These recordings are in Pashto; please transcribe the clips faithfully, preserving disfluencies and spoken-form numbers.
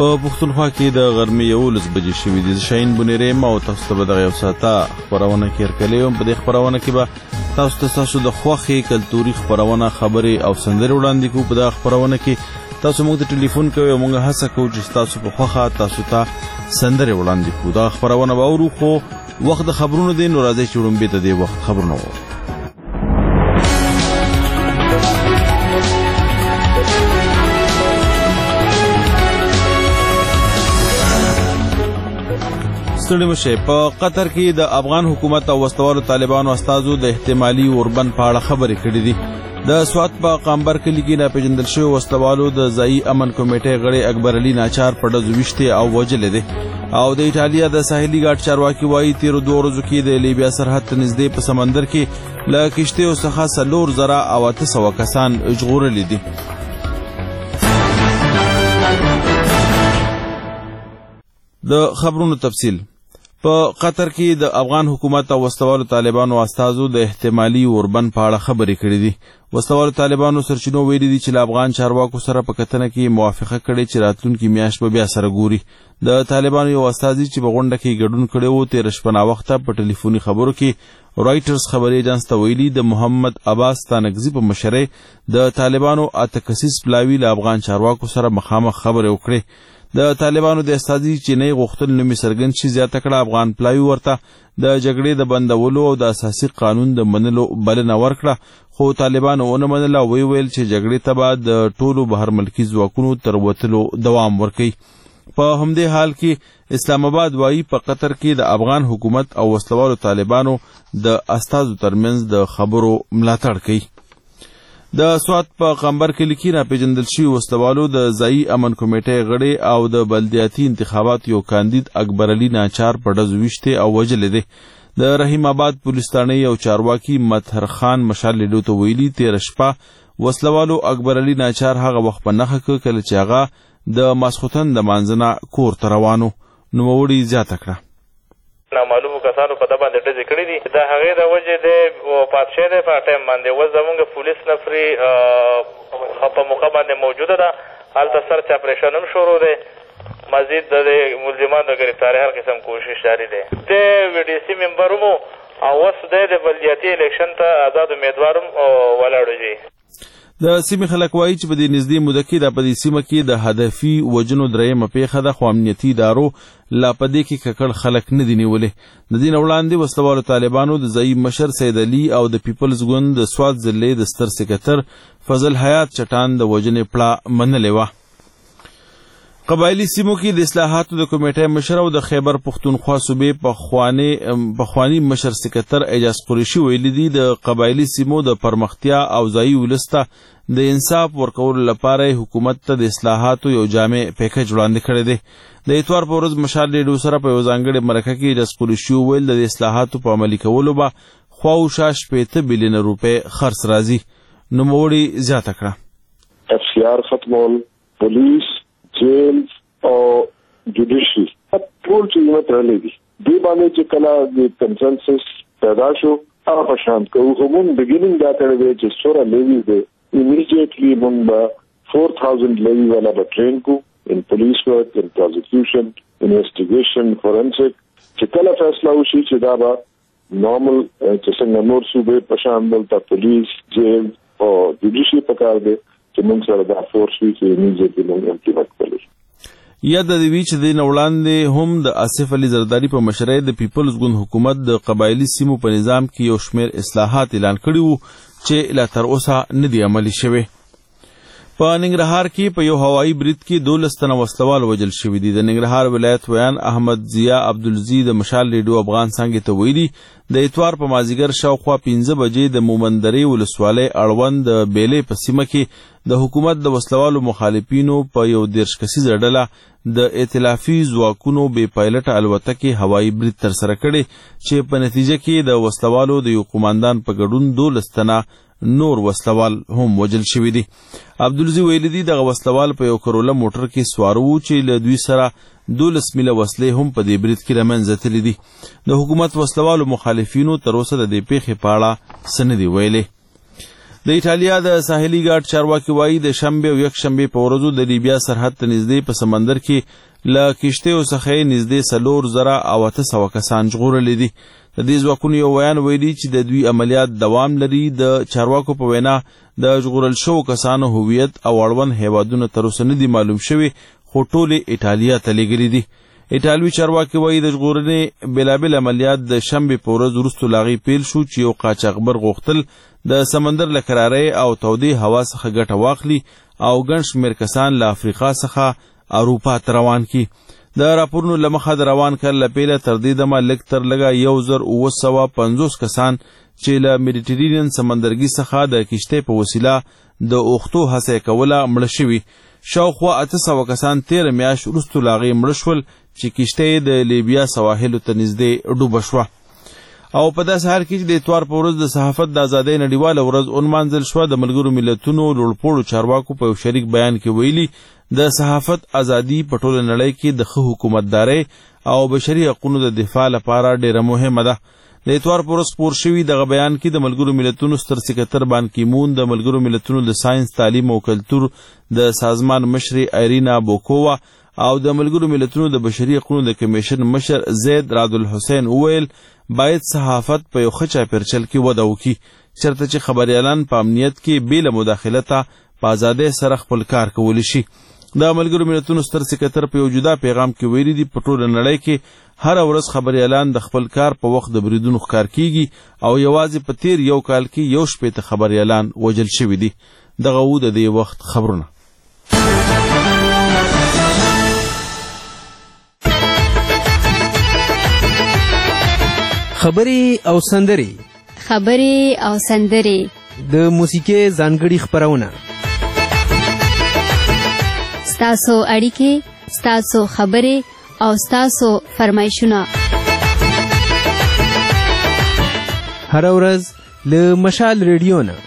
په پښتونخوا کې د غرمې یولس بجې شوي دي. شاهین بنیری ما او تاسو ته به دغه یو ساعته خپرونه کې هرکلی وم. په دې خپرونه کې به تاسو ته ستاسو د خوښې کلتوري خپرونه خبرې او سندرې وړاندې کوو. په دغه خپرونه کې تاسو موږ ته ټلیفون کوئ او موږ هڅه کوو چې ستاسو په خوښه تاسو ته سندرې وړاندې کوو. دغه خپرونه به اورو، خو وخت د خبرونو دی، نو راځئ چې وړاندې ته دې وخت خبرونه وورو. ستړي مشئ. په قطر کې د افغان حکومت او وسلوالو طالبانو استازو د احتمالي اوربند په اړه خبرې کړې دي. د سوات په قامبر کلي کې ناپېژندل شوي وسلوالو د ځایي امن کمیټې غړی اکبر علي ناچار په ډزو ویشتې او وژلی دی. او د ایټالیا د ساحلي ګاډ چارواکي وایي تېرو دوه ورځو کې د لیبیا سرحد ته نږدې په سمندر کې له کښتیو څخه څلور زره او اته سوه کسان ژغورلي دي. د خبرونو تفصیل. په قطر کې د افغان حکومت او وسلوالو طالبانو استازو د احتمالي اوربند په اړه خبرې کړې دي. وسلوالو طالبانو سرچینو ویلي دي چې له افغان چارواکو سره په کتنه کې موافقه کړې چې راتلونکي میاشت به بیا سره ګوري. د طالبانو یو استازي چې په غونډه کې ګډون کړی و تېره شپه ناوخته په ټلیفوني خبرو کې رایټرز خبري ایجنس ته ویلي د محمد عباس ستانکزي په مشرۍ د طالبانو اته کسیز پلاوي له افغان چارواکو سره مخامخ خبرې وکړې. د طالبانو د استازي چینی غوښتل نومې څرګند شي زیاته کړه. افغان پلاوي ورته د جګړې د بندولو او د اساسي قانون د منلو بلنه ورکړه، خو طالبانو ونه منله او وی ویل چې جګړې ته به د ټولو بهر ملکي ځواکونو تر وتلو دوام ورکوي. په همدې حال کې اسلام آباد وایي په قطر کې د افغان حکومت او وسلوالو طالبانو د استازو ترمنځ د خبرو ملاتړ کوي. د سوات په قامبر کلي کې ناپېژندل شوي وسلوالو د ځایي امن کمیټې غړی او د بلدیاتي انتخابات یو کاندید اکبر علي ناچار په ډزو ویشتې او وژلی دی. د رحیم آباد پولیس تاڼۍ یو چارواکي مطهر خان مشال لیډو ته ویلي تېره شپه وسلوالو اکبر علي ناچار هغه وخت په نښه کړ کله چې هغه د ماسخوتن د مانځه نه کور ته روان و. نوموړي زیاته کړه نامعلومو کسانو په ده باندې ډزې کړي دي. د هغې د وجې دی وفات شوی دی په ټایم باندې. اوس زمونږ پولیس نفري په موقع باندې موجوده ده. هلته سرچ اپریشن هم شروع دی. مزید د ملزمانو د ګرفتارۍ هر قسم کوشش جاري دی. دی وي ډي سي ممبر هم او اوس دی د بلدیاتي الیکشن ته آزاد امیدوار هم ولاړ دی. د سیمې خلک وایي چې په دې نږدې موده کې د په دې سیمه کې د هدفي وژنو درېیمه پیښه ده، خو امنیتي ادارو لا په دې کې ککړ خلک نه دي نیولې. د دې نه وړاندې وسلوالو طالبانو د ځایي مشر سید علي او د پیپلز ګوند د سوات ضلعې د ستر سکتر فضل حیات چټان د وژنې پړه منلې وه. قبایلي سیمو کې د اصلاحاتو د کمیټې مشر او د خیبر پښتونخوا صوبې پخواني مشر سکتر اعجاز قریشي ویلي دي د قبایلي سیمو د پرمختیا او ځایي ولس ته د انصاف ورکولو لپاره حکومت ته د اصلاحاتو یو جامع پیکج وړاندې کړی دی. د اتوار په ورځ مشال لیډو سره په یو ځانګړې مرکه کې اعجاز قریشي وویل د اصلاحاتو په عملي کولو به خواوشا شپېته بیلیونه روپۍ خرڅ راځي. نوموړي زیاته کړه اف سی آر ختمول، پولیس، جیل او جوډیشي ټول چې تړلې دي. دې باندې چې کله د کنسنسس پیدا شو هغه په شان کوو. خو مونږ بګیننګ دا کړی دی چې سوره لیوي دی immediately مونږ به four thousand لیوي والا به ټرین کو in police work, in prosecution, investigation, forensic. چې کله فیصله وشي چې دا به نارمل چې څنګه نور صوبې په شان دلته پولیس، جیل او جوډیشي پکار دی چې مونږ سره دا فورس وي چې immediately مونږ امپلیمنټ کړو. یا د دې وی چې د وړاندې هم د آصف علي زرداري په مشرۍ د پیپلز ګوند حکومت د قبایلي سیمو په نظام کې یو شمېر اصلاحات اعلان کړي وو چې لا تر اوسه نه دي عملي شوي. په ننګرهار کې په یو هوایي برید کې دولس تنه وسلوال وژل شوي دي. د ننګرهار ولایت ویان احمد ضیا عبدالزي د مشال لیډو افغان څانګې ته ویلي د اتوار په مازدیګر شاوخوا پنځه بجې د مومندرې ولسوالۍ اړوند د بیلې په سیمه کې د حکومت د وسلوالو مخالفینو په یو دېرش کسیزه ډله د ائتلافي ځواکونو بې پایلټه الوتکې هوایي برید ترسره کړی چې په نتیجه کې د وسلوالو د یو قماندان په ګډون دولس تنه نور وسلوال هم وژل شوي دي. عبدالزي ویلي دي دغه وسلوال په یو کروله موټر کې سوار وو چې له دوی سره دولس میله وسلې هم په دې برید کې رامنځته تللي دي. د حکومت وسلوالو مخالفینو تر اوسه د دې پیښې په اړه څه نه دي ویلي. د ایټالیا د ساحلي ګارد چارواکي وایي د شنبې او یک شنبې په ورځو د لیبیا سرحد ته نږدې په سمندر کې له کښتیو څخه یې نږدې څلور زره او اته سوه کسان ژغورلي دي. د دې ځواکونو یو بیان ویلي چې د دوی عملیات دوام لري. د چارواکو په وینا د ژغورل شوو کسانو هویت او اړوند هیوادونه تر اوسه نه دي معلوم شوي، خو ټولې ایټالیا ته لیږلي دي. ایټالوي چارواکي وایي د ژغورنې بېلابېل عملیات د شنبې په ورځ وروسته له هغې پیل شو چې یو قاچاقبر غوښتل د سمندر له کرارۍ او تودې هوا څخه ګټه واخلي او ګڼ شمېر کسان له افریقا څخه اروپا ته روان کړي. د راپورونو له مخه د روان کال له پیله تر دې دمه لږ تر لږه یو زر اوه سوه پنځوس کسان چې له میډیټرینین سمندرګي څخه د کښتۍ په وسیله د اوښتو هڅه یې کوله مړه شوي. شاوخوا اته سوه کسان تېره میاشت وروسته له هغې مړه شول چې کښتۍ د لیبیا سواحلو ته نږدې ډوبه شوه. او په داسې حال کې چې د اتوار په ورځ د صحافت د ازادۍ نړیواله ورځ ونمانځل شوه، د ملګرو ملتونو لوړپوړو چارواکو په یو شریک بیان کې ویلي د صحافت ازادي په ټوله نړۍ کې د ښه حکومتدارۍ او بشري حقونو د دفاع لپاره ډېره مهمه ده. د اتوار په ورځ خپور شوي دغه بیان کې د ملګرو ملتونو ستر سکرتر بان کی مون، د ملګرو ملتونو د ساینس، تعلیم او کلتور د سازمان مشرې ایرینا بوکووا او د ملګرو ملتونو د بشري حقونو د کمیشن مشر زید راد الحسین وویل باید صحافت په یو ښه چاپېرچل کې وده وکړي، چېرته چې خبریالان په امنیت کې بې له مداخلته په ازادۍ سره خپل کار کولی شي. د ملګرو ملتونو ستر سکرتر په یو جدا پیغام کې ویلي دي په ټوله نړۍ کې هره ورځ خبریالان د خپل کار په وخت د بریدونو ښکار کیږي او یوازې په تیر یو کال کې یو شپېته خبریالان وژل شوي دي. دغه و د دې وخت خبرونه. خبرې او سندرې خبرې او سندرې د موسیقۍ ځانګړي خپرونه، ستاسو اړیکې، ستاسو خبرې او ستاسو فرمایشونه هره ورځ له مشال ریډیو نه.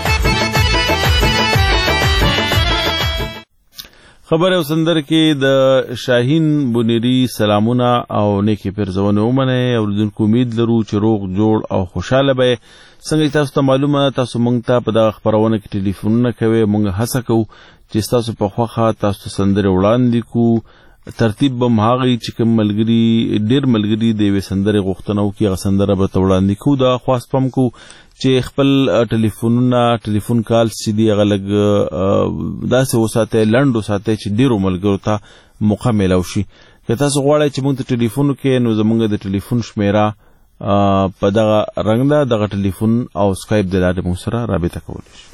خبر او سندر کې د شاهین بونیری سلامونه او نیکی پرزونه ومنه. اوریدونکو امید لرو چې روغ جوړ او خوشاله به. څنګه تاسو ته معلومه تاسو مونږ ته په دغه خبرونه کې ټلیفونونه کوئ، مونږ هڅه کوو چې تاسو په خوښه تاسو ته سندرې وړاندې کوو. ترتیب به هم هغه چې کوم ملګري ډېر ملګري د یوې سندرې غوښتنه وکړي هغه سندره به ته وړاندې کوو. دا خواست پم کوو چې خپل ټلیفونونه ټلیفون کال چې دي هغه لږ داسې وساتئ، لنډ وساتئ چې ډېرو ملګرو ته موقع میلاو شي. که تاسو غواړئ چې موږ ته ټلیفون وکړئ نو زموږ د ټلیفون شمیره په دغه رنګ ده، دغه ټلیفون او سکایپ د لارې موږ سره رابطه کولی شي.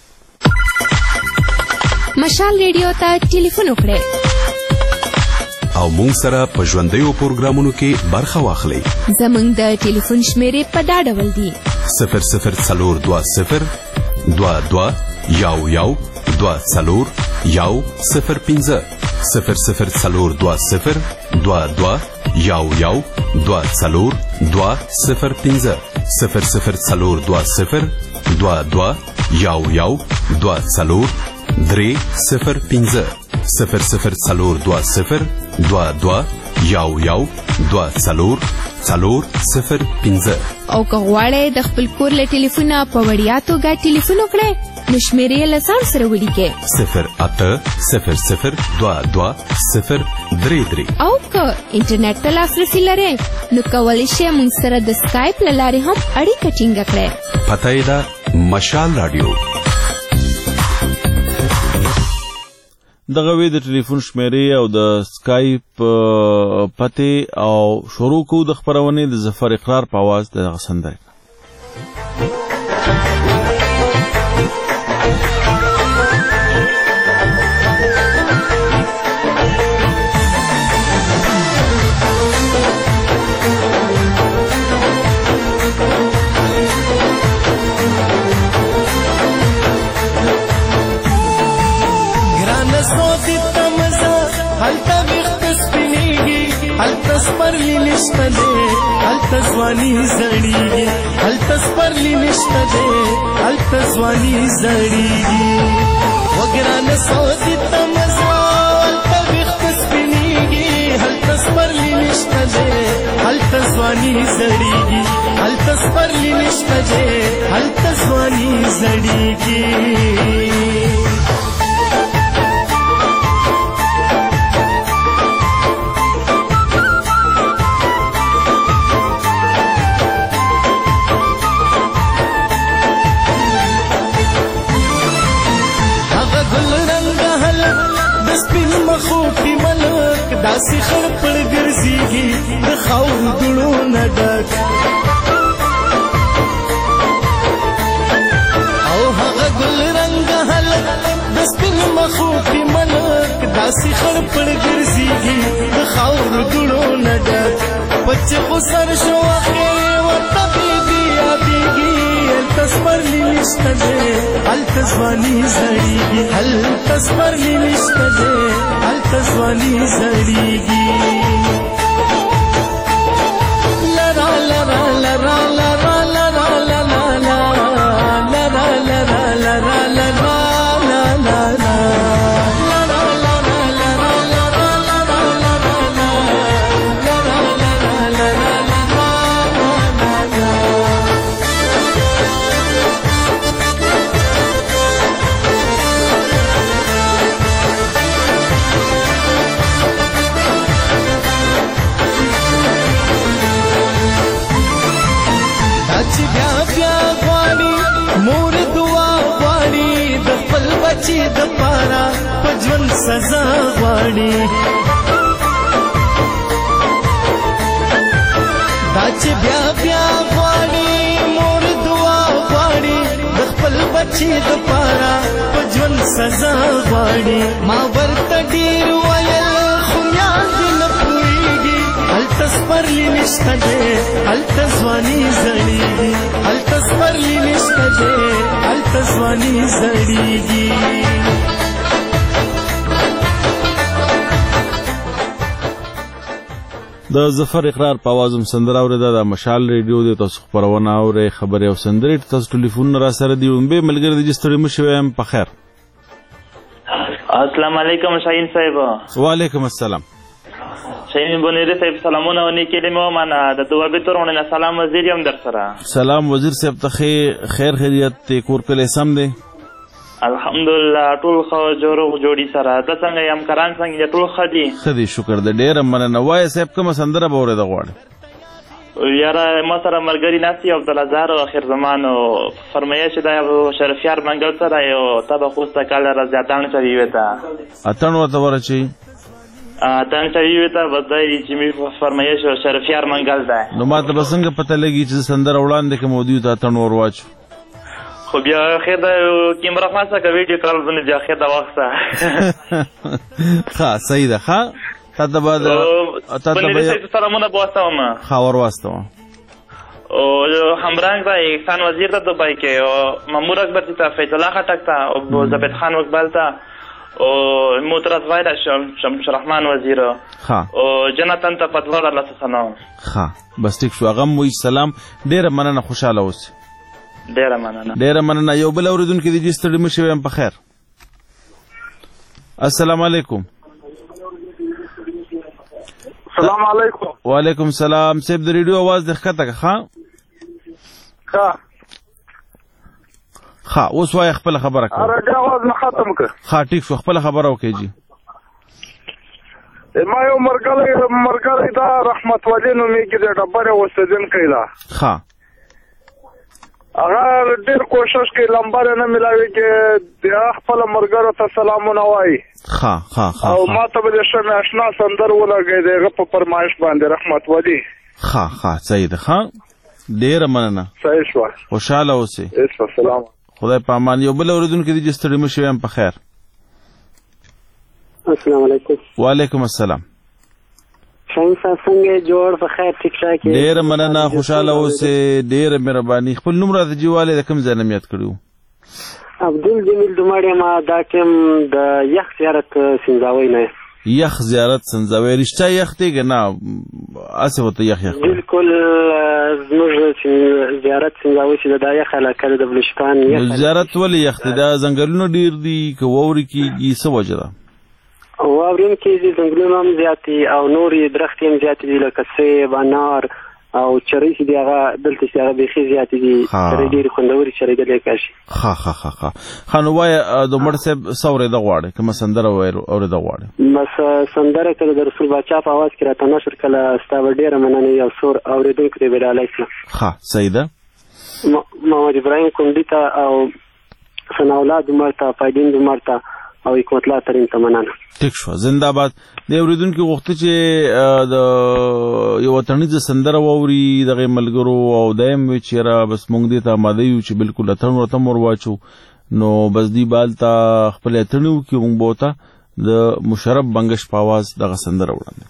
مشال ریډیو ته ټلیفون وکړئ او مونږ سره په ژوندیو پروګرامونو کې برخه واخلئ. زموږ د ټلیفون شمیرې په دا ډول دي: صفر صفر څلور دوه صفر دوه دوه یو یو دوه څلور یو صفر پنځه، صفر صفر څلور دوه صفر دوه دوه یو یو دوه څلور دوه صفر پنځه، صفر صفر څلور دوه صفر دوه دوه یو یو دوه څلور درې صفر پنځه، صفر صفر څلور دوه صفر دوه دوه یو یو دوه څلور څلور صفر پنځه. او که غواړئ د خپل کور له ټلیفونه په وړیا توګه ټلیفون وکړئ نو شمیرې یې له ځان سره ولیکئ: صفر اته صفر صفر دوه دوه صفر درې درې. او که انټرنیټ ته لاسرسي لرئ نو کولی شئ موږ سره د سکایپ له لارې هم اړیکه ټینګه کړئ. پته یې ده مشال راډیو. دغه وی د ټلیفون شمیرې او د سکایپ پته او شروع کوو د خبرونې د ظفر اقرار په आवाज د دغه سندرې. سپرلی نشته دی هلته ځواني زړیږي، هلته سپرلی نشته دی هلته ځواني زړیږي. وګرانه سوځي ته مزه هلته ویښته سپینېږي، هلته سپرلی نشته دی هلته ځواني زړیږي هلته سپرلی نشته دی هلته ځواني زړیږي مخوټي ملک داسې خړ پړ ګرځيږي د خاورو دړو نه ډک او هغه ګل رنګ هلک د سپین مخوټي ملک داسې خړ پړ ګرځيږي د خاورو دړو نه ډک پچ خو سر شو اخر ورته بيبي ياديږي هلته سپرلی نشته دی هلته ځواني زړیږي هلته سپرلی نشته دی هلته ځواني زړیږي لرا لرا لرا لرا لرا لرا لرا لرا لرا لرا چې د پارا پجون سزا غواړي دا چې بیا بیا غواړي مور دعا غواړي د خپل بچي د پارا پجون سزا غواړي ما ورته ډیر ویل خو یاد نه پوهیږي هلته سپرلی نشته دی هلته ځواني زړیږي هلته سپرلی نشته دی هلته ځواني زړیږي د ظفر اقرار په आवाज هم سندره اورېده د مشال ریډیو د تاسو خبرونه اورئ خبرې او سندرې تاسو ټلیفون را سره دی ومبه ملګری د ستړي مشوي هم په خیر السلام علیکم شاهین صاحب وعلیکم السلام شاهین بونیری صاحب سلامونه و نیکی لیمو مانا د دوابی تورونه سلام وزیر هم در سره سلام وزیر صاحب ته خیر خیریت کور کله سم دی الحمدلله ټول خو جوړو جوړی سره د څنګه یم کران څنګه ټول خدي خدي شکر د ډیر مننه وای صاحب کوم سندره بوره د غواړي یاره ما سره مرګری ناسی عبد الازار اخر زمانو فرمایش دا شرفیار منګل سره یو تبه خوسته کال رضاتان چوي وتا اتن وته ورچی اتن چوي وتا بدای چې می فرمایش شرفیار منګل ده نو ما ته بسنګ پته لګی چې سندره وړاندې کوم ودیو ته اتن ور واچو خو بیا خیر د کیمرا خاصه کا ویډیو کال باندې بیا خیر د وخته ښه صحیح ده ښه تا ته بعد تا ته به سلامونه بوستم خبر واستم او همرنگ دا احسان وزیر ته دوبای کې او مامور اکبر ته فیض الله خټک ته او زبید خان وقبال ته او موترز وایدا شمس رحمان وزیر ها او جنتن ته پدوار الله سلام ها بس ټیک شو هغه مو سلام ډیره مننه خوشاله اوسئ ډیره مننه ډیره مننه یو بل اوریدونکو دې ستړي مشي هم په خیر السلام علیکم السلام علیکم وعلیکم السلام سیب د ریډیو आवाज د ښکته ښه ښه ښه اوس وای خپل خبره کوه اره دا आवाज نه ختم کړ ښه ټیک شو خپل خبره وکړئ جی ما یو مرګلې مرګلې دا رحمت ولی نو میږي د ډبره وسدن کیدا ښه هغه ډېر کوشش کوي لمبر نه ملاوي کې د خپل مرګرو ته سلامونه وایي ښه ښه ښه او ما ته به د شمه آشنا سندر ولګي دغه په فرمایش باندې رحمت ولی ښه ښه صحیح ده ښه ډېره مننه صحیح شو خوشاله اوسئ سلام خدای په امان یو بل اوریدونکو دې ستړي مشي هم په خیر السلام علیکم وعلیکم السلام شاهین صاحب څنګه جوړ په خیر ټیک ټاک ډېر مننه خوشاله اوسئ ډېر مهرباني خپل نوم راته جیواله د کوم ځای نه یاد کړو عبدل جمیل دوماړی ما دا ټیم د یخ زیارت سنځاوي نه یخ زیارت سنځاوي رښتیا یخ دی نه اسه وته یخ یخ بالکل زموږ زیارت سنځاوي چې د یخ علاقه د بلوچستان یخ زیارت ولې یخ دی دا ځنګلونه ډیر دي که ووري کیږي څه وجه ده واورونکي دي ځنګلونه هم زیات دي او نورې درختې هم زیاتې دي لکه سیب، انار او چرۍ چې دي هغه دلته چې هغه بیخي زیاتې دي. چرۍ ډېرې خوندورې چرۍ دلې کاشي. ښه ښه ښه ښه ښه نو وایه د مړ صاحب څه اورېده غواړې کومه سندره اورېده غواړې؟ بس سندره کله د رسول باچا په اواز کې راته نشر کله ستا به ډېره مننه یو څور اورېدونکو ته یې ډالۍ کړه. ښه صحیح ده. محمد ابراهیم کونډي ته او ثناءالله دمر ته، فایدین دمر ته او حکمت الله ترین ته مننه. ټیک شو، زنده باد. د اورېدونکي غوښته چې د یو وطنیزه سندره واوري دغه ملګرو او دایم وي چې یاره بس موږ دې ته اماده یو چې بالکل اتڼ ورته ور واچو نو بس دې بال ته خپل اتڼ وکړي موږ به ورته د مشرف بنګش په اواز دغه سندره وړاندې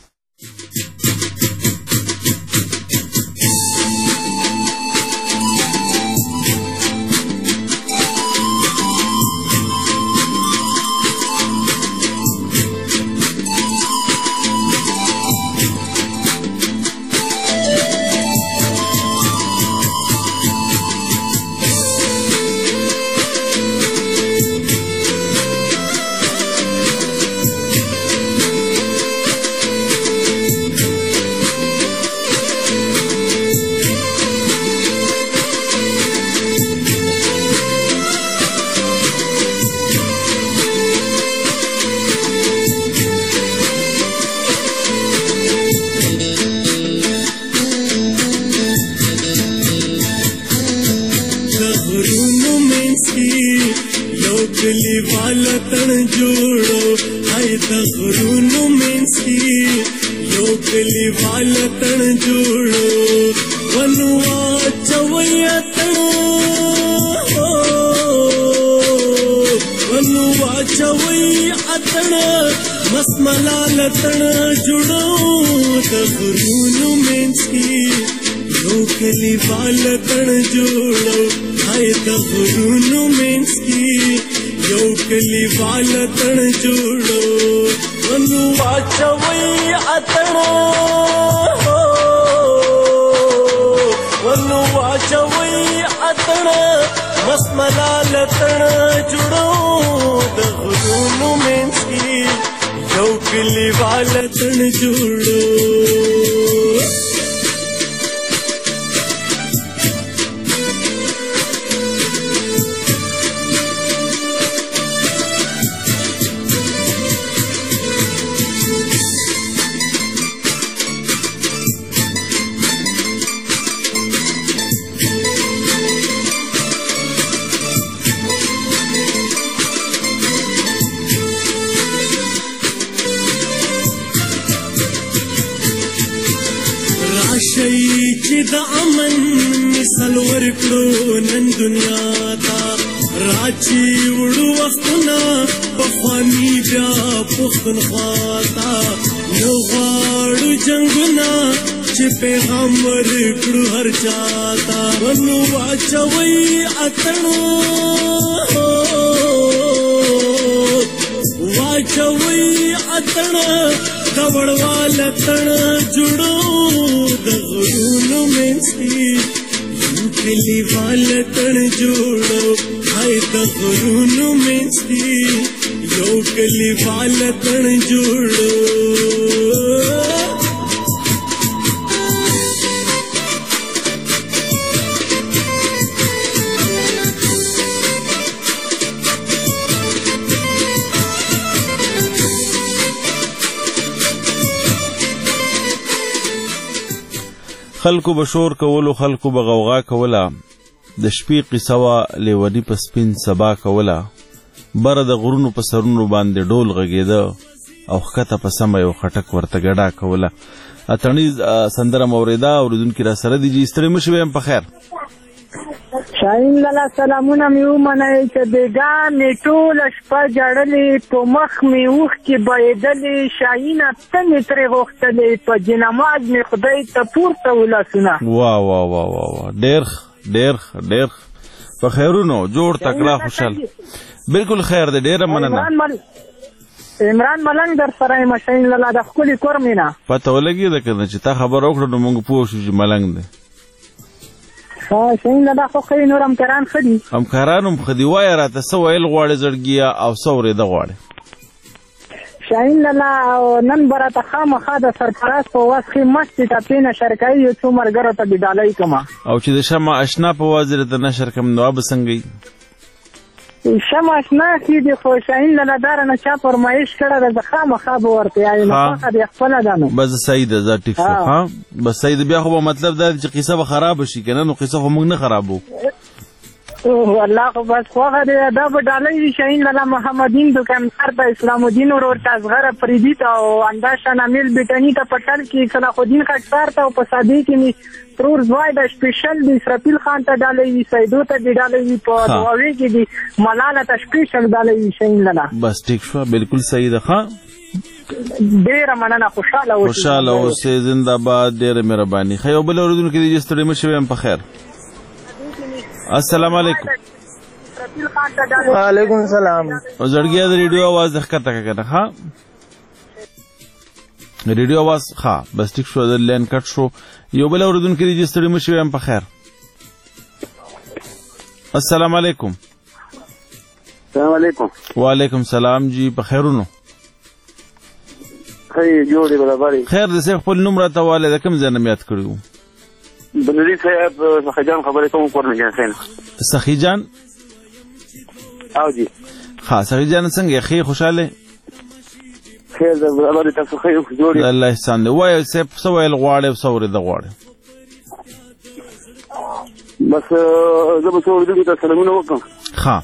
خلکو به شور کولو، خلکو به غوغا کوله، د شپې قصه وه لیوني په سپین سبا کوله، بره د غرونو په سرونو باندې ډول غږېده او ښکته په سمه یو خټک ورته ګډا کوله. اتڼیز سندره مو اورېده، اورېدونکي را سره دي. جي ستړي مه شوئ، یم په خیر. شاهین لالا سلامونه مې ومنئ چې بېګا مې ټوله شپه جړلې، په مخ مې اوښکې بهېدلې، شاهینه ته مې ترې غوښتلې، په جنماز مې خدای ته پورته ولاسونه. وا وا وا وا وا ډېر ډېر ډېر په خیرونو جوړ تکړه خوشحال. بالکل خیر دی، ډېره مننه. عمران ملنګ در سره یم شاهین لالا د ښکلي کور مې نه. پته ولګېده که نه چې تا خبره وکړه نو موږ پوه شو چې ملنګ دی. شاهین لالا خو ښه نور همکاران ښه دي. همکاران هم ښه دي. وایه راته څه ویل غواړې زړګیه او څه اورېده غواړې؟ شاهین لالا او نن براته خامخا د سرفراز په وس کې مستې ټپې نشر کوي یو څو ملګرو ته ډالۍ کومه او چې د شمع اشنا په واز درته نشر کوم نو به څنګه شمع اشنا کې د خو شاهین لالا دار نه چا فرمایش کړه د خامخا به ورته یې نه خو د خپل دانو بس سید ز ټیک شو ها بس سید بیا خو مطلب دا چې قصه به خراب شي کنه نو قصه خو موږ نه خرابو والله خو بس خوغه دی دا به ډالۍ شاهین لالا محمدین دکاندار د اسلام الدین ورور تصغره فریدی ته او انداشان امیل بیٹنی ته پټل کې صلاح الدین خټسار ته او په صادی کې می ترور زوای د سپیشل دی اسرافیل خان ته ډالۍ سیدو ته ډالۍ په دواوی کې دی ملاله ته سپیشل ډالۍ شاهین لالا بس ټیک شو بالکل صحیح ده ها ډیر مننه خوشاله اوسئ خوشاله اوسئ زنده باد ډیر مهرباني خو بل اوردون کې دې ستړي مشوي هم په خیر السلام علیکم وعلیکم السلام او زړګیا د ریډیو आवाज ښکته کړه ها ریډیو आवाज ها بس ټیک شو د لین کټ شو یو بل اوردون کې دې ستړي مشوي هم په خیر السلام علیکم السلام علیکم وعلیکم السلام جی په خیرونو خیر جوړې برابرې خیر د څه خپل نوم راته والے د کوم ځای نه یاد کړو بنوري صاحب سخی جان خبرې کوم کورن جان سین سخی جان او جی ها سخی جان څنګه خیر خوشاله خیر د برابر تاسو خیر جوړې الله احسان دی وای څه څه ویل غواړې څو ور د غواړې بس زه به څو ورځې ته سلامونه وکم ها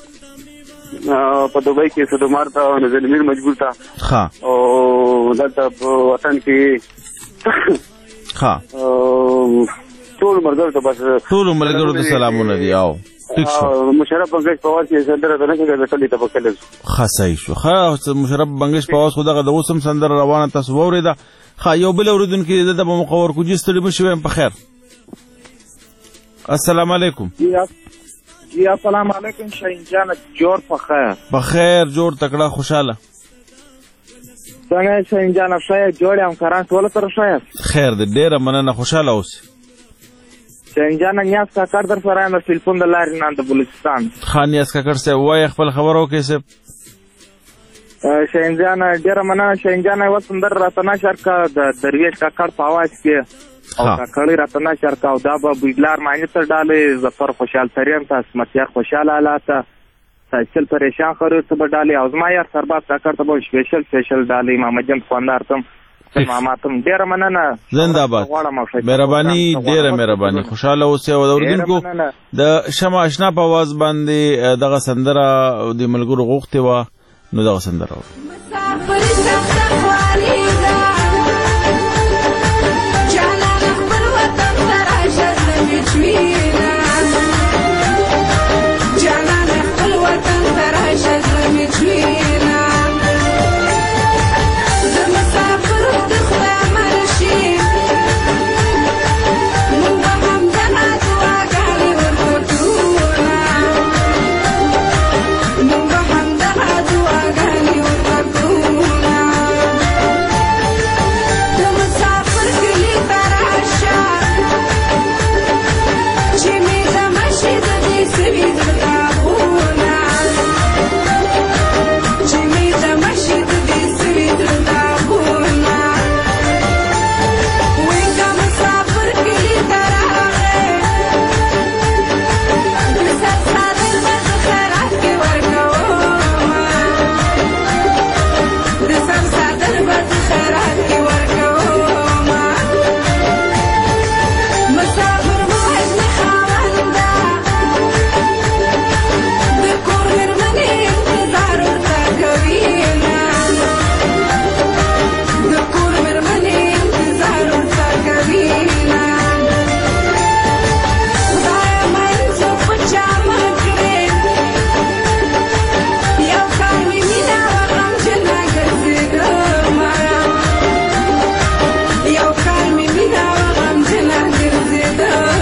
په دوبۍ کې صدمار ته نظر مجبور تا ها او دلته په وطن کې ها ټول مرګر ته بس ټول مرګر ته سلامونه دی او ټیک شو مشرف بنگش په واسطه سندره نه کېږي د ټولې ته وکړل خاصای شو خا مشرف بنگش په واسطه خدای د اوسم سندره روانه تاسو وریدا خا یو بل اوردون کې د مقور کو جستړي مشوي په خیر السلام علیکم جی السلام علیکم شاهین جان جوړ په خیر په خیر جوړ تکړه خوشاله څنګه شاهین جان افشای جوړ ام کران ټول تر شای خیر دې ډیر مننه خوشاله اوس شاهین جان نیاز کا کار در سره نه ټلیفون د لارې نه د بلوچستان خان نیاز کا کار سه وای خپل خبرو کې سه شاهین جان ډیر مننه شاهین جان و سندر راتنا شرکا د درویش کا کار په आवाज کې او کړي راتنا شرکا او دا به بګلار معنی تر ډالې زفر خوشحال تریم تاسو متیار خوشاله الاته سپیشل پریشان خورو ته ډالې او زما یار سرباز کا کار ته به سپیشل سپیشل ډالې محمد جان خواندار تم ماماتم ډیر مننه زنده باد مهرباني ډیر مهرباني خوشاله اوسئ او اوردونکو د شمع اشنا په आवाज باندې دغه سندره د ملګرو غوښته و نو دغه سندره Yo,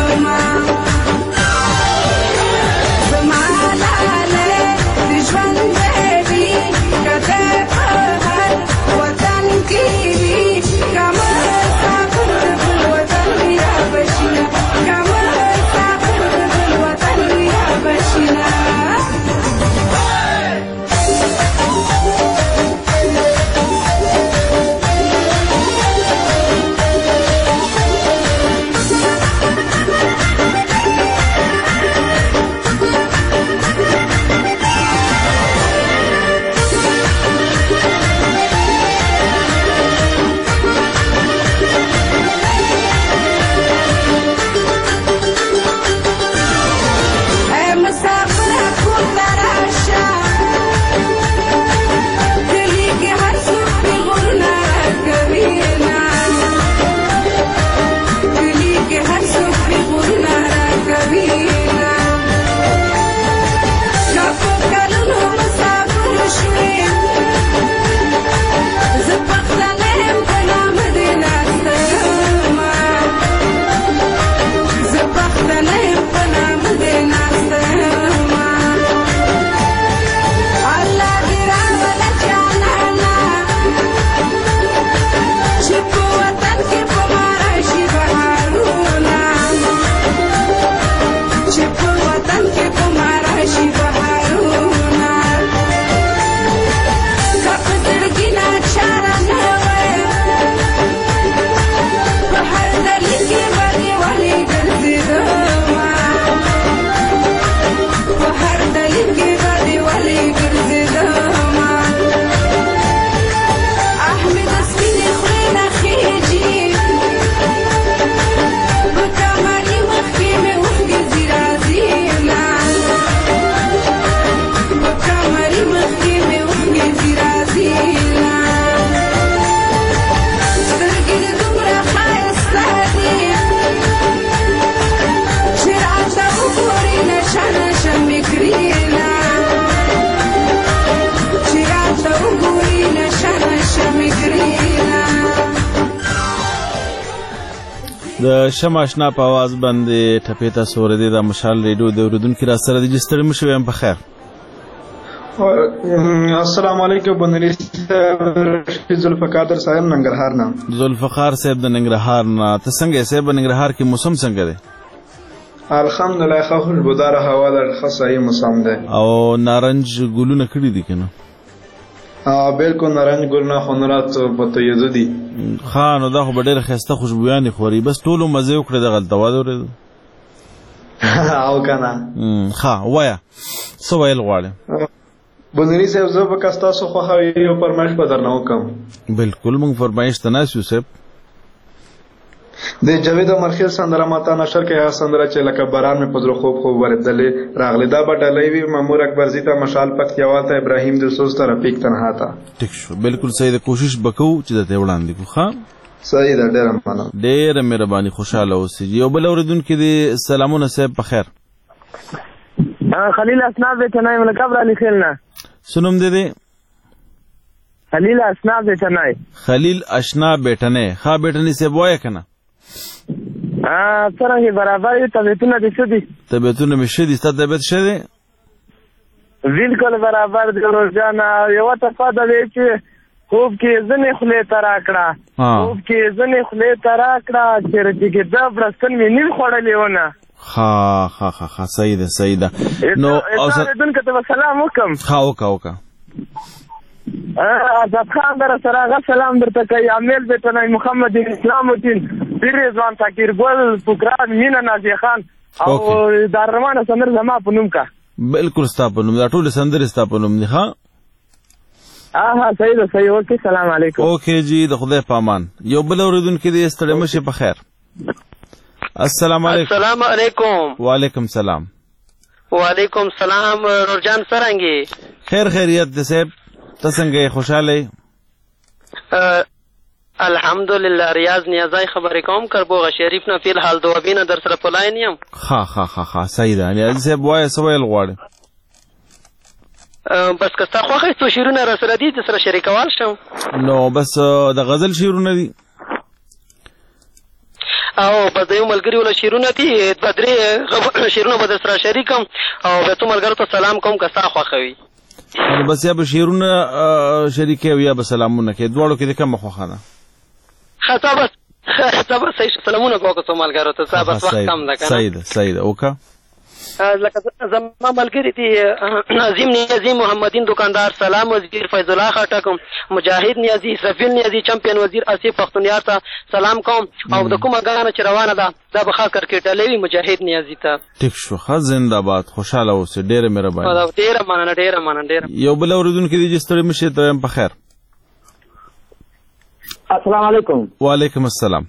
د شمع اشنا په आवाज باندې ټپې تاسو اورېدې د مشال ریډیو د اورېدونکي را سره دي ستړي مه شوئ په خیر. السلام علیکم بندري صاحب ذوالفقار صاحب ننګرهار نه. ذوالفقار صاحب د ننګرهار نه. ته څنګه صاحب ننګرهار کې موسم څنګه دی؟ الحمدلله ښه خوشبوداره هوا ده، ښه صحیح موسم دی. او نارنج ګلونه کړي دي که نه؟ بالکل نارنج ګلونه خونرات په تویېدو دي. ښه نو دا خو به ډېره ښایسته خوشبویانې خوري. بس ټولو مزې وکړې دغلته واده اورېدو او که نه. ښه وایه څه ویل غواړې؟ بندري صاحب زه به که ستاسو خوښه یو فرمایش به درنه وکړم. بالکل موږ فرمایش ته ناست یو صاحب. د جاوید مرخیل سندره ماته نشر کې هغه سندره چې لکه باران مې په زړه خوب خوب ورېدلې راغلې دا به ډالۍ وي. مامور اکبرزي ته مشال پکتیاوال ته ابراهیم دلسوز ته رفیق تنها ته. ټیک شو بالکل صحیح ده. کوشش به کوو چې درته وړاندې کړو. ښه صحیح ده ډېره مننه. ډېره مهرباني خوشحاله اوسئ. یو بل اورېدونکي دی سلامونه صاحب په خیر. خلیل اسناد دی تنای ملکبر علی خیل نه. څه نوم دی دی؟ خلیل اسناد دی تنای. خلیل اشنا بیٹنی. ښه بیٹنی صاحب وایه که نه؟ څرنګه برابر یې طبیعتونه دې ښه دي؟ طبیعتونه مې ښه دي. ستا طبیعت ښه دی؟ بالکل برابر دی روزانه. یوه ټپه ده دی چې خوب کې ځنې خولې ته راکړه خوب کې ځنې خولې ته راکړه چېرې چې کېده برستن مې نیم خوړلې ونه. ښه ښه ښه ښه صحیح ده صحیح ده. نو اورېدونکو ته به سلام وکړم. ښه وکړه وکړه. آزاد خان در سره هغه سلام درته کوي. امیل بیتنی محمد اسلام الدین پیر رضوان فقیر ګل فقران مینا نازیه خان او دارمانه سندر زما په نوم کا. بالکل ستا په نوم دا ټولې سندرې ستا په نوم دي. ښه ها صحیح ده صحیح. اوکې سلام علیکم. اوکې جی د خدای په امان. یو بل اورېدونکي دی ستړي مه شئ په خیر. السلام علیکم. السلام علیکم. وعلیکم سلام. وعلیکم سلام. نورجان څرنګه؟ خیر خیریت دی صاحب. ته څنګه یې خوشحاله یې؟ الحمدلله. ریاض نیازی خبرې کوم کربوغه شریف نه. فی الحال دوابینه در سره په لاین یم. ښه ښه ښه ښه صحیح ده. نیازي صاحب وایه څه ویل غواړې؟ بس که ستا خوښه څو شعرونه را سره دي در سره شریکول شم. نو بس د غزل شعرونه دي او بس د یو ملګري وله شعرونه دي دوه درې شعرونه به در سره شریکم او بیا څو ملګرو ته سلام کوم که ستا خوښه وي. نو بس یا به شعرونه شریکوي او یا به سلامونه کوې دواړو کې د کومه خوښه ده؟ ښه ته بس ته بس صحیح سلامونه کوه که څو ملګرو ته څه بس وخت کم ده که نه. صحیح ده صحیح ده وکړه. لکه زما ملګري دي نظیم نیازي محمدین دکاندار سلام وزیر فیض الله خټک مجاهد نیازي سفیل نیازي چمپیون وزیر اسیف پښتونیار ته سلام کوم او د کومه ګانه چې روانه ده دا به ښه کرکټ ډلې مجاهد نیازي ته. ټیک شو. ښه زنده باد. خوشحاله اوسئ. ډېره مهرباني. ډېره مننه ډېره مننه ډېره. یو بل اورېدونکي دي چې ستړي مه شئ ته یم په خیر. السلام علیکم. وعلیکم السلام.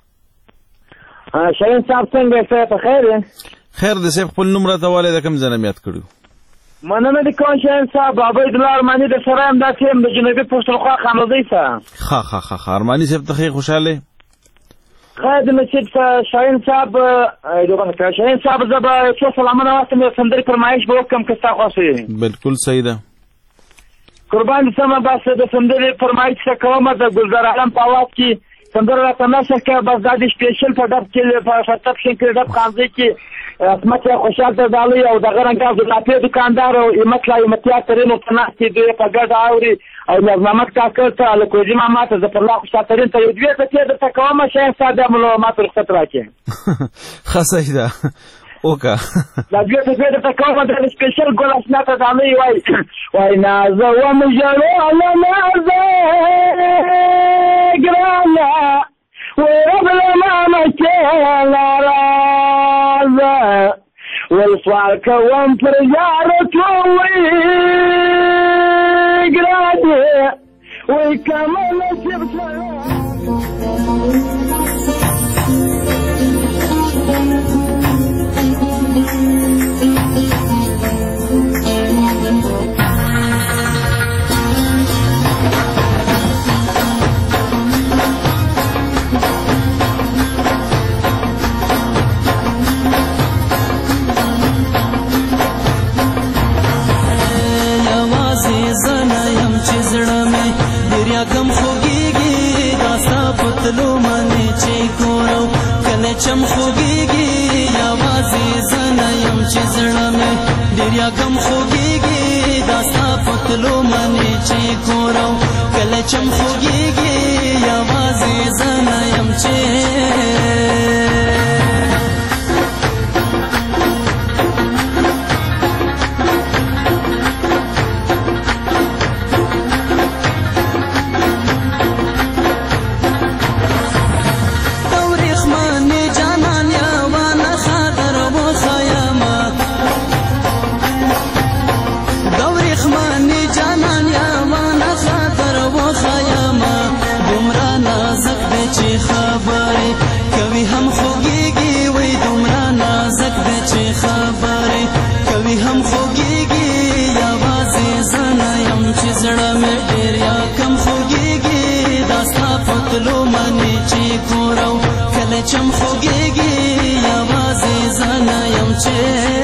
شاهین صاحب څنګه یې؟ په خیر یې؟ خیر د صاحب خپل نوم راته والې د کوم ځای نه مې یاد کړي؟ مننه دې کوم شاهین صاحب. عبیدالله ارماني د سره یم داسې یم د جنوبي پښتونخوا خانزۍ څخه. ښه ښه ښه ښه ارماني صاحب ته ښې خوشحاله خیر د نصیب شاهین صاحب شاهین صاحب زه به څو سلامونه واستم د سندرې فرمایش به وکړم که ستا خوښ وي. بالکل صحیح ده. قربان دې سمه بس د سندرې فرمایش څه کومه د ګلزار عالم په اواز کې سندره راته نشر کړه. بس دا د سپیشل په ډب کې په شرطب کې ډب خانزۍ کې اسمت خوشحال ته ډالۍ او دغه رنګه عبدالنافع دکاندار او همت لا همتیار ترین ورته ناستې دوی په ګډه اوري او نیاز محمد کاکړ ته الکوزي ماما ته ظفرالله خوشحال ترین ته یو دوې دقیقې درته کومه شاید ستا بیا مو ما ته رخصت راکړې. ښه صحیح ده وکړه. دا دوې دقیقې درته کومه د سپیشل ګل اشنا ته ډالۍ وایي وایي نازه وم ژړوله نازه ګرانه وابله ماما کېله رازه والسوال کوم پر زیارتو وی ګرانې وی کمه نصیب کم خوږیږي دا ستا پتلو منې چې ګورو کله یا غم خوږیږي دا ستا په تلو منې چې ګورو کله چم خوږیږي یوازې زه نه یم چې چم خوږیږي یوازې زه نه یم چې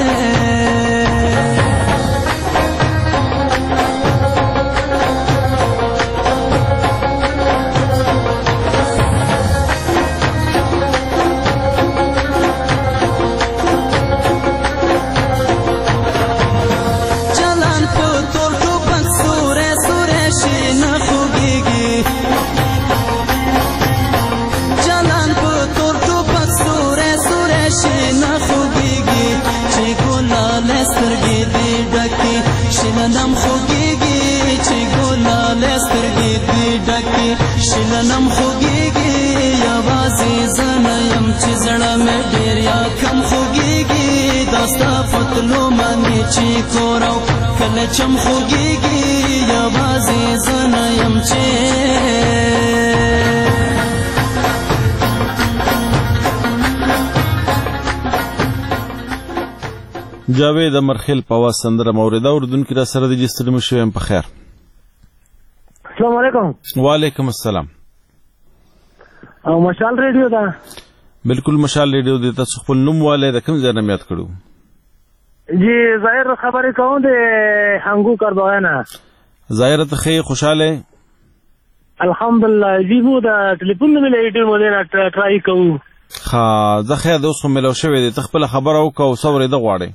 جلان په تور ټوپک سوری سوری شي نه خوږیږي سترګې دې ډکې شلنم خوږیږي چې ګلاله سترګې دې ډکې شلنم خوږیږي یوازې زه نه یم چې زړه مې ډېر یا کم خوږیږي دا ستا په تلو منې چې کورو کله چم خوږیږي یوازې زه نه یم چې جاوید امرخیل په आवाज سندره موریده اوردونکو را سره د جستړم شوم په خیر. السلام علیکم. وعلیکم السلام. او مشال ریډیو دا بالکل مشال ریډیو د تاسو خپل نوم والے د کوم ځای نه یاد کړو؟ جی ظاهر خبرې کوم د هنګو کردوانه. ظاهر ته خې خوشاله الحمدلله جیبو دا ټلیفون مې لېټر مو نه ټرای کوم. ها زه خیر د اوس ملو شوې د تخپل خبره وکاو صبر د غواړي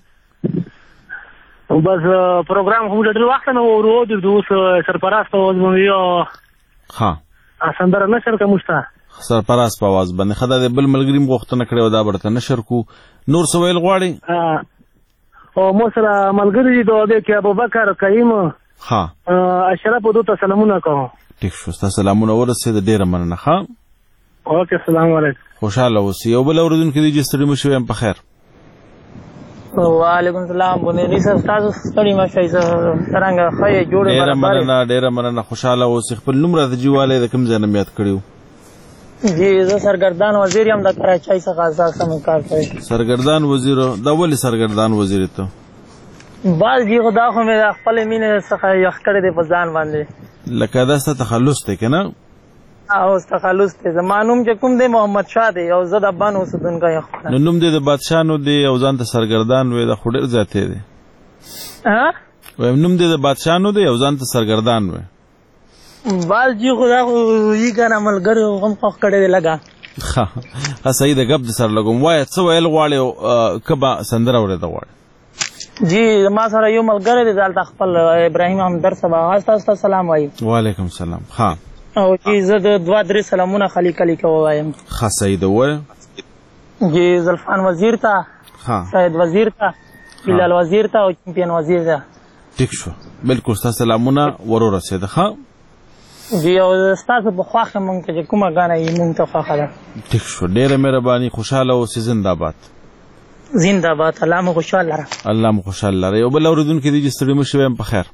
بس پروګرام خو ډېر وخت نه ورو د دوس سرپرست आवाज مې ها سندره نشر کومستا سرپرست په आवाज باندې خدای د بل ملګری مغختنه کړو دا برته نشر کو نور سویل غواړي او مو سره ملګری دی د کې ابوبکر کریم ها اشرف دوته سلامونه کوم. ټیک شو تاسو سلامونه ورسېد ډېر مننه. ها اوکې السلام علیکم. خوشاله اوسئ او بل اوردونکو دې جستړي مو شوم په خیر. وعلیکم السلام بنيري صاحب تاسو ستړي مشه څنګه خې جوړه برابر ډېر مننه ډېر مننه خوشاله اوسئ خپل نوم راته جواله د کوم ځای نه یاد کړیو؟ جی زه سرګردان وزیر یم د کراچۍ څخه ځان سم کار کوي. سرګردان وزیر دا ولې سرګردان وزیر ته؟ باز جی خدا خو مې خپل مینه څخه یخ کړی دی په ځان باندې لکه دا ست تخلص دی کنه او تخلص دی زمانوم چې کوم دی محمد شاه دی او زه د بان اوسیدونکی یم. نو نوم دی د بادشاه نو دی او ځان ته سرګردان وې دا خو ډېر زیاتې دی. ها وایم نوم دی د بادشاه نو دی او ځان ته سرګردان وې باز جی خدا خو یې کنه ملګری هم خوښ کړی دی لګا ها صحیح د غب د سر لګوم وای څه ویل غواړي کبا سندره اورېده غواړي؟ جی ما سره یو ملګری دی دلته خپل ابراهیم همدر صاحب تاسو ته سلام وایي. وعلیکم السلام. ها او جی زه د دوه درې سلامونه خلی کلی کوم وایم. ښه صحیح ده ووایه. جی زلفان وزیر ته ها سید وزیر ته بلال وزیر ته او چمپیون وزیر ته. ټیک شو بالکل ستاسو سلامونه ورورسېده. ښه جی او ستاسو په خواښه مونږ ته چې کومه ګانه یې مونږ ته خوښه ده. ټیک شو ډېره مهرباني خوشحاله اوسئ زنده باد. زنده باد الله مو خوشحال لره الله مو خوشحال لره. یو بل اورېدونکی دی چې ستړي مه شوی یم په خیر.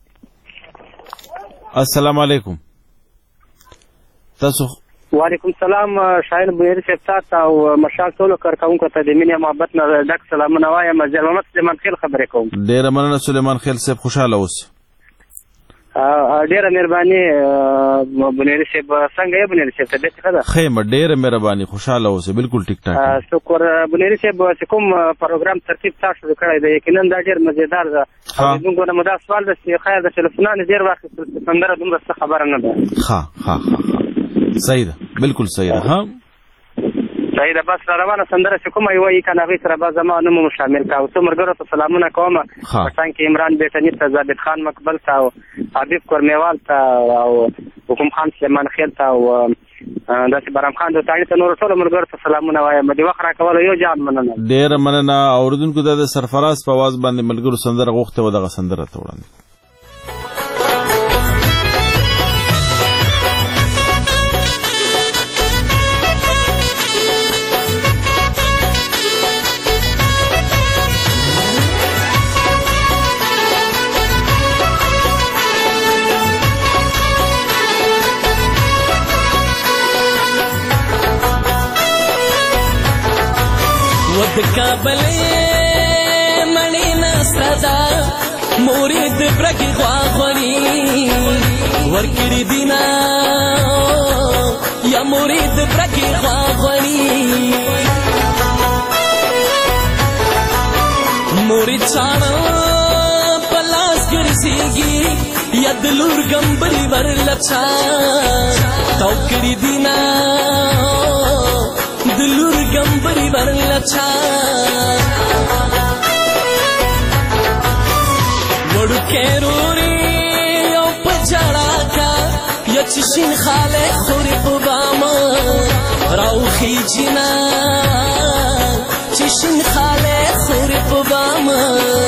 السلام علیکم. تاسو وعلیکم السلام شاعر بنيري صاحب تاسو او مشال ټولو کارکونکو ته د مینې محبت نه ډک سلامونه وایم. زه محمد سلیمان خیل خبرې کوم. ډېره مننه سلیمان خیل صاحب خوشحاله اوسئ. ډېره مهرباني بنيري صاحب څنګه یې بنيري صاحب طبیعت ښه ده؟ ښه یم ډېره مهرباني خوشحاله اوسئ بالکل ټیک ټاک. شکر بنيري صاحب چې کوم پروګرام ترتیب تاسو شروع کړی دی یقینا دا ډېر مزیدار ده. اوریدونکو نه مو دا سوال ده چې خیر د ټلیفونانو ډېر واخیستل سندره دومره څه خبره نه ده. ښه ښه ښه صحیح ده بالکل صحیح ده. ها صحیح ده. بس را روانه سندره چې کومه یې وایي که نه هغې سره به زما نوم هم شامل کړه. او څو ملګرو ته سلامونه کوم، په ټنګ کې عمران بیټني ته، ثابت خان مقبل ته او حبیب کورمیوال ته او حکم خان سلیمان خیل ته او داسې برام خان دوستاني ته نورو ټولو ملګرو ته سلامونه وایم. د وخت راکولو یو جان مننه. ډېره مننه. اورېدونکو ته د سرفراز په اواز باندې ملګرو سندره غوښته وه، دغه سندره ته وړاندې د کابل مڼې ناسته ده مورې د برګې خواخوړي ورکړي دینه یا مورې د برګې خواخوړي مورې چاړه په لاس ګرځېږي یا د لور ګمبلې ورلچا تاو کړي دینه د لور ګمبلې ورلچا وړوکی رورې او په جړا کا یا چې شین خاله خورې په بامه راوخیږي نه چې شین خاله خورې په بامه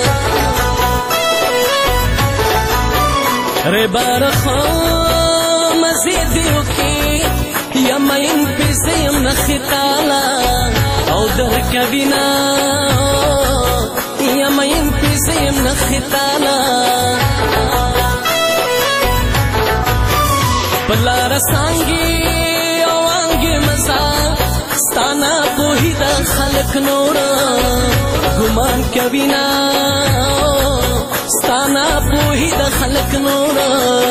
ربارخه مزې دې وکړي یا مین پیسې یم نخې تاله او در کبینا یا مین پیسې یم نخې تاله په لاره سانګې او انګې مزا ستانه پوهي د خلک نوره ګمان کبینا ستانه پوهي د خلک نوره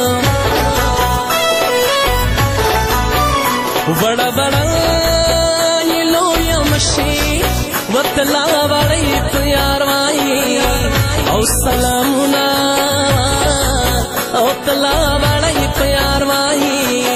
بڑا بڑا یہ لویا مشی وطلا بڑی پیار وائی او سلامنا او تلا بڑی پیار وائی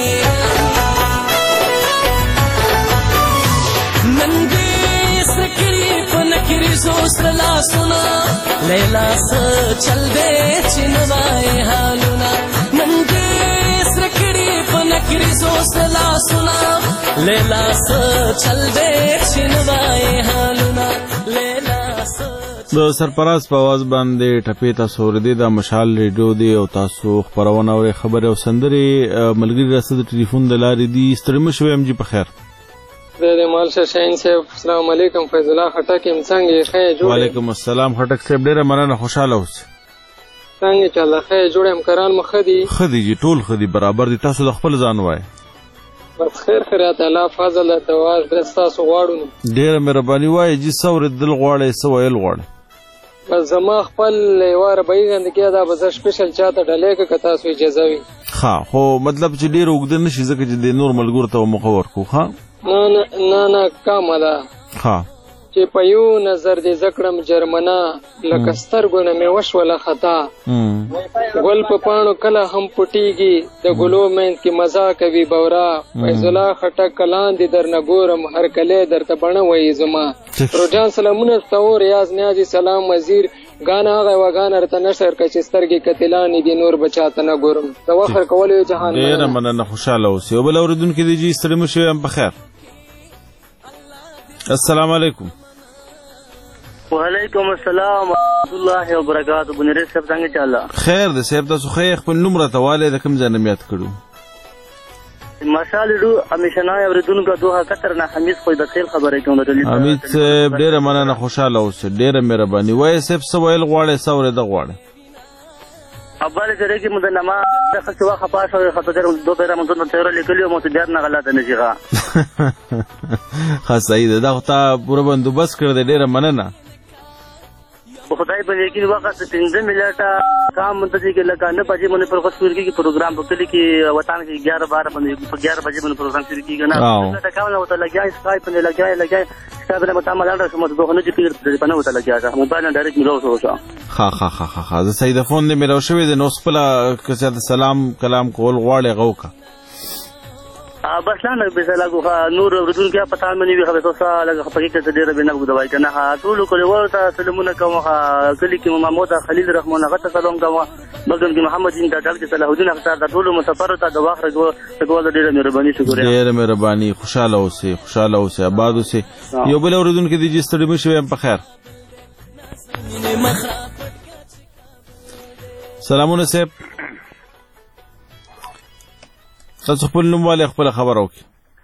نندی سکری پنکری سوسر لا سنا لیلا سا چل دے چنوائے حالنا نندی سکری پنکری سوسر لا سنا لیلا سا چل دے چنوائے حالنا لیلا سا. د سرپراز په اواز باندې ټپې تاسو اورېدې دا مشال ریډیو دی او تاسو خپرونه اورئ خبرې او سندرې ملګري راسه د ټلیفون د لارې دي. ستړي مه شوئ ام جي په خیر. د مالشه شاهین صاحب السلام علیکم. فیض الله خټک یم څنګه یې ښه یې جوړ؟ وعلیکم السلام خټک صاحب ډېره مننه خوشحاله اوسئ. څنګه چې الله ښه یې جوړ یم کران مو ښه دي؟ ښه دي جي ټول ښه دي برابر دي. تاسو د خپل ځان وایئ. بس خیر خیرات الله فضل د واز درس تاسو غواړو نو ډېره مهرباني وایئ جي څه اورېدل غواړئ څه ویل غواړئ؟ بس زما خپل یوه ربعي غندګي دا به زه سپیشل چاته ډالۍ کړه که تاسو اجازه وي. ښه خو مطلب چې ډېر اوږده نه شي ځکه چې د نور ملګرو ته به موقع ورکړو. ښه نه نه نه کامه ده ښه چې په یو نظر دې زه کړم جرمنه لکه سترګو نه مې وشوله خطا ګل په پاڼو کله هم پټېږي د ګلو منځ کې مزا کوي بورا فیض الله خټک کلان دې درنه ګورم هر کلی درته بڼه وایي زما روجان سلامونه ته و ریاض نیازي سلام وزیر ګانا هغه وګانا رته نشر که چې سترګې کتلانې دي نور بچا ته نه ګورم د وخت کولو جهان ډېره مننه خوشحاله اوسئ. او بل اورېدونکي دی جي ستړي مه شوئ په خیر. السلام علیکم. وعلیکم السلام ورحمۃ اللہ وبرکاتہ. بنیرې صاحب څنګه چاله؟ خیر دی صاحب تاسو ښه خپل نوم راته والی د کوم ځای نه مې یاد کړو؟ مشال ډو همیشنه اورېدونکو دوه کتر نه حمید خو د خیر خبرې کوم. حمید صاحب ډېره مننه خوشحاله اوسئ. ډېره مهرباني. وایي صاحب څه ویل غواړئ څه اورېده غواړئ؟ اول سره کې مده نما د خص واخه پاسه خاطر دوه پیرا مونږ ته تیر لیکلو مو ته بیا نه غلطه نشيغه. ښه صحیح ده. دا خو تا پوره بندوبست کړی دی. ډېره مننه. په خدای په لیکن وخت پنځه منټه کام منتظر کې لکه نه بجې مونږ پر خصوص کې پروګرام په کلی کې وطن کې ग्यारह بارہ باندې په ग्यारह بجې مونږ پروګرام شروع کیږي نه دا کاوه وته لګای سکایپ نه لګای لګای سکایپ نه مته مال راځم ته دوه نه چې په نه وته لګیا دا موبایل نه ډایرکټ میلو شو. ها ها ها ها زه سید فون دې میلو شوې د نو خپل کسه د سلام کلام کول غواړي غوکا بس لاندې به زلاګو نور ردون کې پتا مې وی خبره تاسو لږه خپګه کې ډېر به نه غوډوي کنه ها ټول کله ورته سلامونه کوم کلی کې محمود خلیل رحمان غته سلام کوم بګم کې محمد دین ډاډل کې صلاح الدین اختر د ټول مسافر ته د واخره غو ډېر مهرباني شکر ډېر مهرباني خوشاله اوسئ خوشاله اوسئ آباد اوسئ یو بل ردون کې د جستړي مشو په خیر سلامونه صاحب تاسو خپل نوم والے خپل خبر وکړئ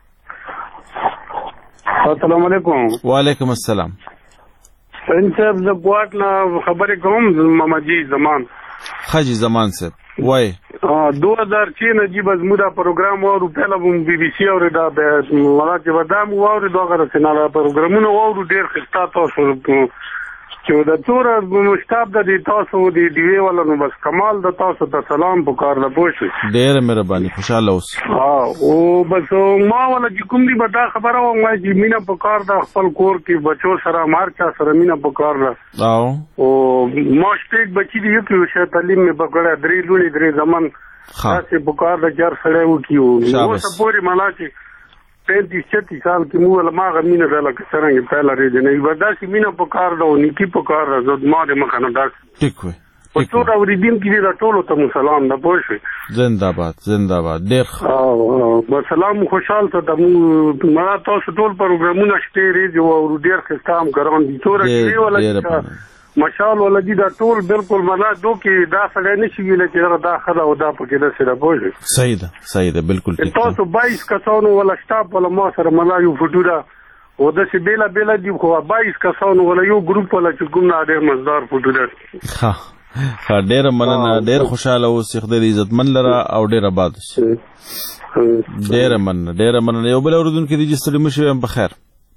السلام علیکم وعلیکم السلام څنګه صاحب زه ګواټ نه خبرې کوم محمد جی زمان حاجی زمان صاحب وای دو هزار چھ نه جی بس مودا پروګرام او پهلا بي بي سي اور دا به ملا چې ودام او دا غره سيناله پروګرامونه او ډېر خستا تاسو چې د ټول مشتاب د تاسو د دیوی ولنو بس کمال د تاسو ته سلام پکار له پوښي ډېر مهرباني خوشاله اوس ها او بس ما ولا چې کوم دی بدا خبره و ما چې مینا پکار د خپل کور کې بچو سره مارچا سره مینا پکار له او او ما شپږ بچی دی یو کې شه تعلیم می پکړه درې لونی درې زمان خاصه پکار د جار سره و کیو نو سپوري مالا چې پینتیس چتیس سال کې مو له ما غمینه دله کې څنګه پهلا ریځ نه یو داسې مینه پکار دا نیکی پکار زو ما د مخه نه داس ټیک وي او ټول اوریدین کې دا ټول ته سلام دا پوښي زنده‌باد زنده‌باد ډېر او سلام خوشحال ته د ما تاسو ټول پروګرامونه شته ریځ او ډېر خستام ګران دي ټول کې ولا مشال ولدي دا ټول بالکل منا دو کې دا سړی نشي ویل چې دا خلا او دا پکې دا سره پوښي صحیح ده صحیح ده بالکل تاسو بایس کسانو ولا شتاب ولا ما سره ملا یو فټورا او د سی بیلا بیلا دی خو بایس کسانو ولا یو ګروپ ولا چې کوم نه ډېر مزدار فټورا ها ها ډېر مننه ډېر خوشاله اوسئ خدای دې عزت من لره او ډېر آباد اوسئ ډېر مننه ډېر مننه یو بل اردن کې دې ستړي مشي په خیر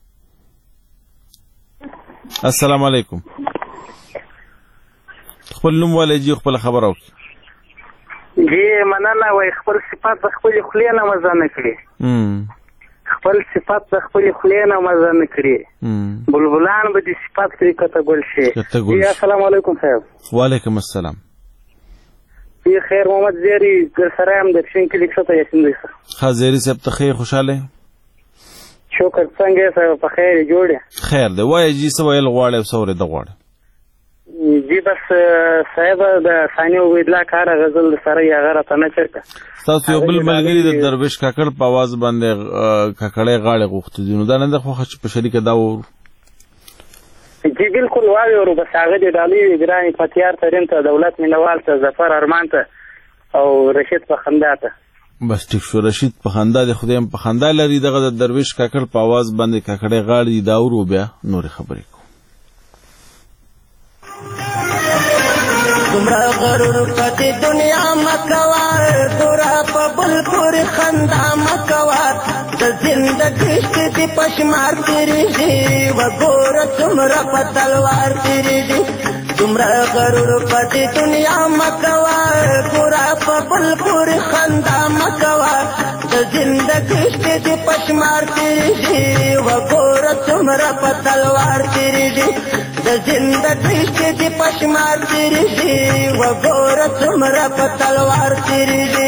السلام علیکم خپل نوم والے جی خپل خبر اوس جی مننه وای خپل صفات خپل خلې نه مزه نه کړی خپل صفات خپل خلې نه مزه نه کړی بلبلان به دې صفات کې کته ګل شي جی السلام علیکم صاحب وعلیکم السلام جی خیر محمد زیری سره هم د شین کلیک څخه یاسین دی ها زیری صاحب ته خیر خوشاله شکر څنګه صاحب په خیر جوړه خیر دی وای جی سو ویل غواړي او سورې د غواړي جی بس صاحب د ثاني ویدلا کار غزل سره یا غره تنه چرته تاسو یو بل ملګری د درویش کاکړ په आवाज باندې کاکړې غاړې غوښتي دي نو دا نه د خو خچ په شریکه دا ور جی بالکل واوی ورو بس هغه د ډالۍ ګرانی پتیار ترين ته دولت مینوال ته ظفر ارمان ته او رشید په خندا ته بس ټیک شو رشید په خندا د خدایم په خندا لري دغه د درویش کاکړ په आवाज باندې کاکړې غاړې دا ورو بیا نور خبرې تمرا غرور پتی دنیا مکوا دورا پبل پور خندا مکوا د زندگی ستې پشمار تیری دی وګور تمرا پتلوار تیری دی تمرا غرور پتی دنیا مکوا دورا پبل پور خندا مکوا د زندگی ستې پشمار تیری دی وګور تمرا پتلوار تیری دی د زندگی ستې پشمار تیری دی وګور تمرا پتلوار تیری دی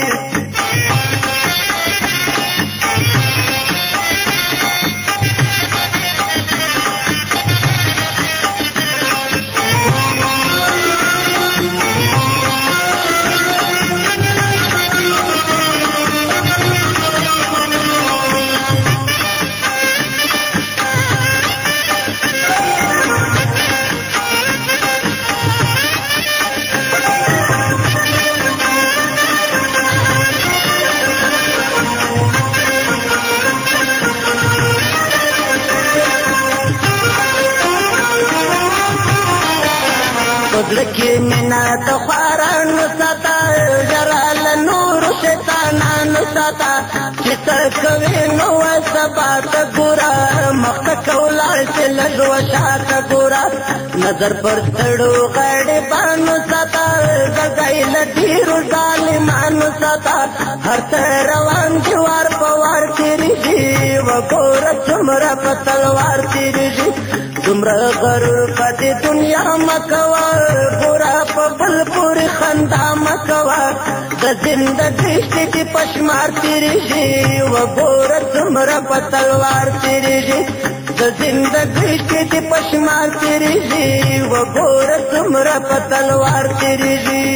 لکه مینا ته خوارانو ساته جرال نور شیطانانو ساته چې څه کوي نو سبا ته ګوره مخته کولاړ چې لږ وشاته ګوره نظر پر تړو غړې بانو ساته ځای له ډېرو ظالمانو ساته هر څه روان دي وار په وار تېرېږي وګوره څومره په تلوار تېرېږي دومره غرور پدې دنیا مکوا ګورا په بل پورې خندا مکوا د زندګۍ شتې پشمار تیریږي وګوره دومره په تلوار تیریږي د زندګۍ شتې پشمار تیریږي وګوره دومره په تلوار تیریږي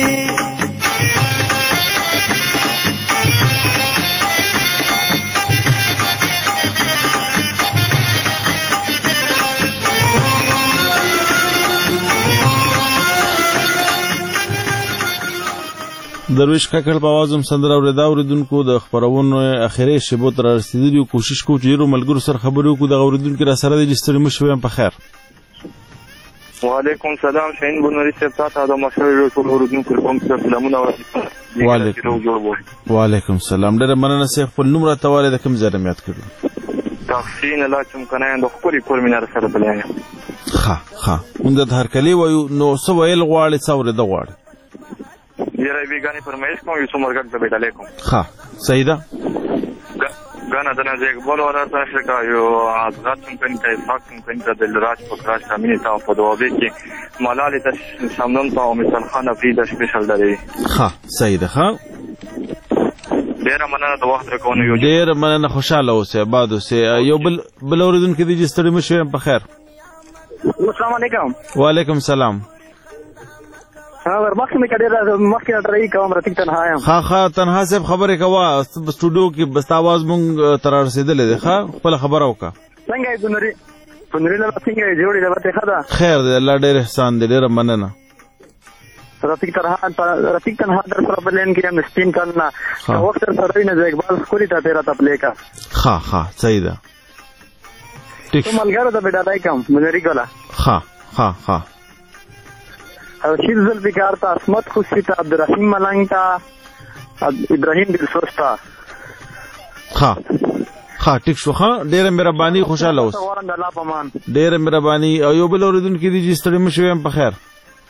درویش کاکړ په आवाज هم سندره اورېدا اوریدونکو د خبرونو اخري شیبو تر رسیدلی کوشش کوو چې ډیرو ملګرو سره خبرې وکړو د اوریدونکو را سره د ستړي مشوي په خیر وعلیکم سلام شاهین بنوري صاحب تاسو د مشورې ټول اوریدونکو کوم څه سلامونه وعلیکم وعلیکم سلام ډېر مننه سه خپل نوم را تواله د کوم ځای یاد کړو تحسین الله چم کنه د خپل کور مینار سره بلای ها ها موږ د هر کلی وایو نو سو ویل غواړي څوره د غواړي یره بیگانی فرمایش کوم یوسف مرګ ته بیت علیکم ها صحیح ده غانا دنا زه بول ورا تاسو کا یو ازغات کمپنی ته فاکم کمپنی ته د راج په کراش کامینه تا په دوابه کې ملاله ته سامنون ته مثال خان افریدا سپیشل دی ها صحیح ده ها ډیر مننه د وخت راکونه یو ډیر مننه خوشاله اوسه بعد اوسه یو بل بل اوریدونکو دي چې ستړي مشه په خیر السلام علیکم وعلیکم السلام ها ورمخکې مې کډې مخکې راټرې کوم راتګ تنها یم ها ها تنها صاحب خبرې کوا سټوډیو کې بس आवाज مونږ تر رسیدلې ده ښه خپل خبره وکړه څنګه یې بنوري بنوري له څنګه یې جوړې ده ورته خدا خیر دی الله ډېر احسان دی ډېر مننه راتګ تنها راتګ تنها در سره بلین کې هم سپین کړه وخت سره نه ځای اقبال سکولې ته تیرا تپلې کا ها ها صحیح ده ټیک ملګرو ته بیٹا دای کوم بنوري ګلا ها ها ها رشید ذوالفقار تا اسمت خوشی تا عبدالرحیم ملنگ تا ابراهیم دلسوز تا ها ها ټیک شو ها ډېر مهرباني خوشاله اوس ډېر مهرباني او یو بل اوریدونکو دي چې ستړي مشوي هم په خیر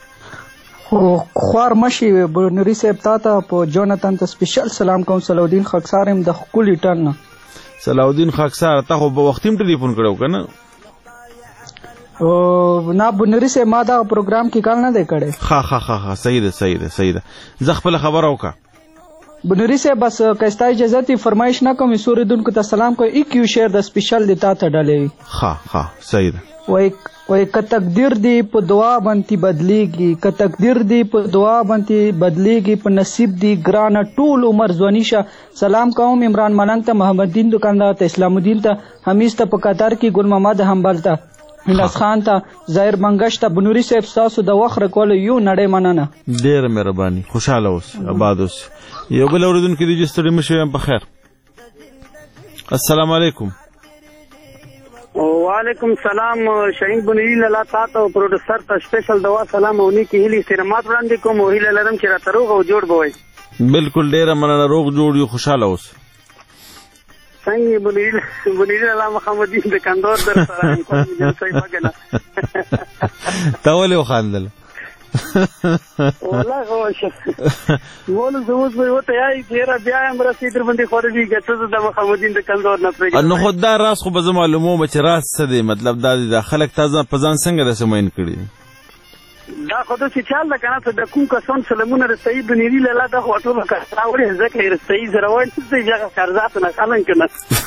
خوار مشي بنوري صاحب تا ته په جوناتن ته سپیشل سلام کوم صلاح الدین خاکسار هم د خولي ټن صلاح الدین خاکسار ته خو په وخت هم ټلیفون کړو کنه نه بنوري صاحب ما دا پروګرام کې کال نه دی کړی ها ها ها ها صحیح ده صحیح ده صحیح ده زه خپل خبره وکړه بنوري صاحب بس کستا اجازه تی فرمایش نه کوم سوریدونکو ته سلام کوي ایک یو شیر د سپیشل د تا ته ډالې ها ها صحیح ده وای وای ک تقدیر دی په دعا باندې بدلیږي ک تقدیر دی په دعا باندې بدلیږي په نصیب دی ګران ټول عمر ځوانیشه سلام کوم عمران ملنګ ته محمد دین دکاندار ته اسلام الدین ته حمیز ته په قطر کې ګل محمد حنبل ته ناز خان ته ظاهر منګش ته بنوري صاحب تاسو د وخت رکول یو نړۍ مننه ډېر مهرباني خوشاله اوس آباد اوس یو بل اوریدونکو دي چې ستړي مشوي په خیر السلام علیکم وعلیکم سلام شاهین بنوري لاله تاسو پروډوسر ته سپیشل دوا سلام اونې کې هلي سرمات وړاندې کوم هیله لرم چې راته روغ او جوړ بوي بالکل ډېر مننه روغ جوړ یو خوشاله اوس څنګه بنوري بنوري لاله محمدین د کندور در سره کوم صحیح مګنه تا ولې وخاندل والله خوښه ول زوس به وته یای ډیر بیا هم رسید در باندې خوري ګټه د محمدین د کندور نه پرې نو خدای راس خو به معلومو چې راس څه دی مطلب دا د خلک تازه پزان څنګه رسمین کړي دا خو د چال د کنه ته د کوم کسان سلامونه رسېي بنيري لاله د هوټل کا راوړي ځکه رسېي زره وایي چې ځکه قرضات نه خلک کنه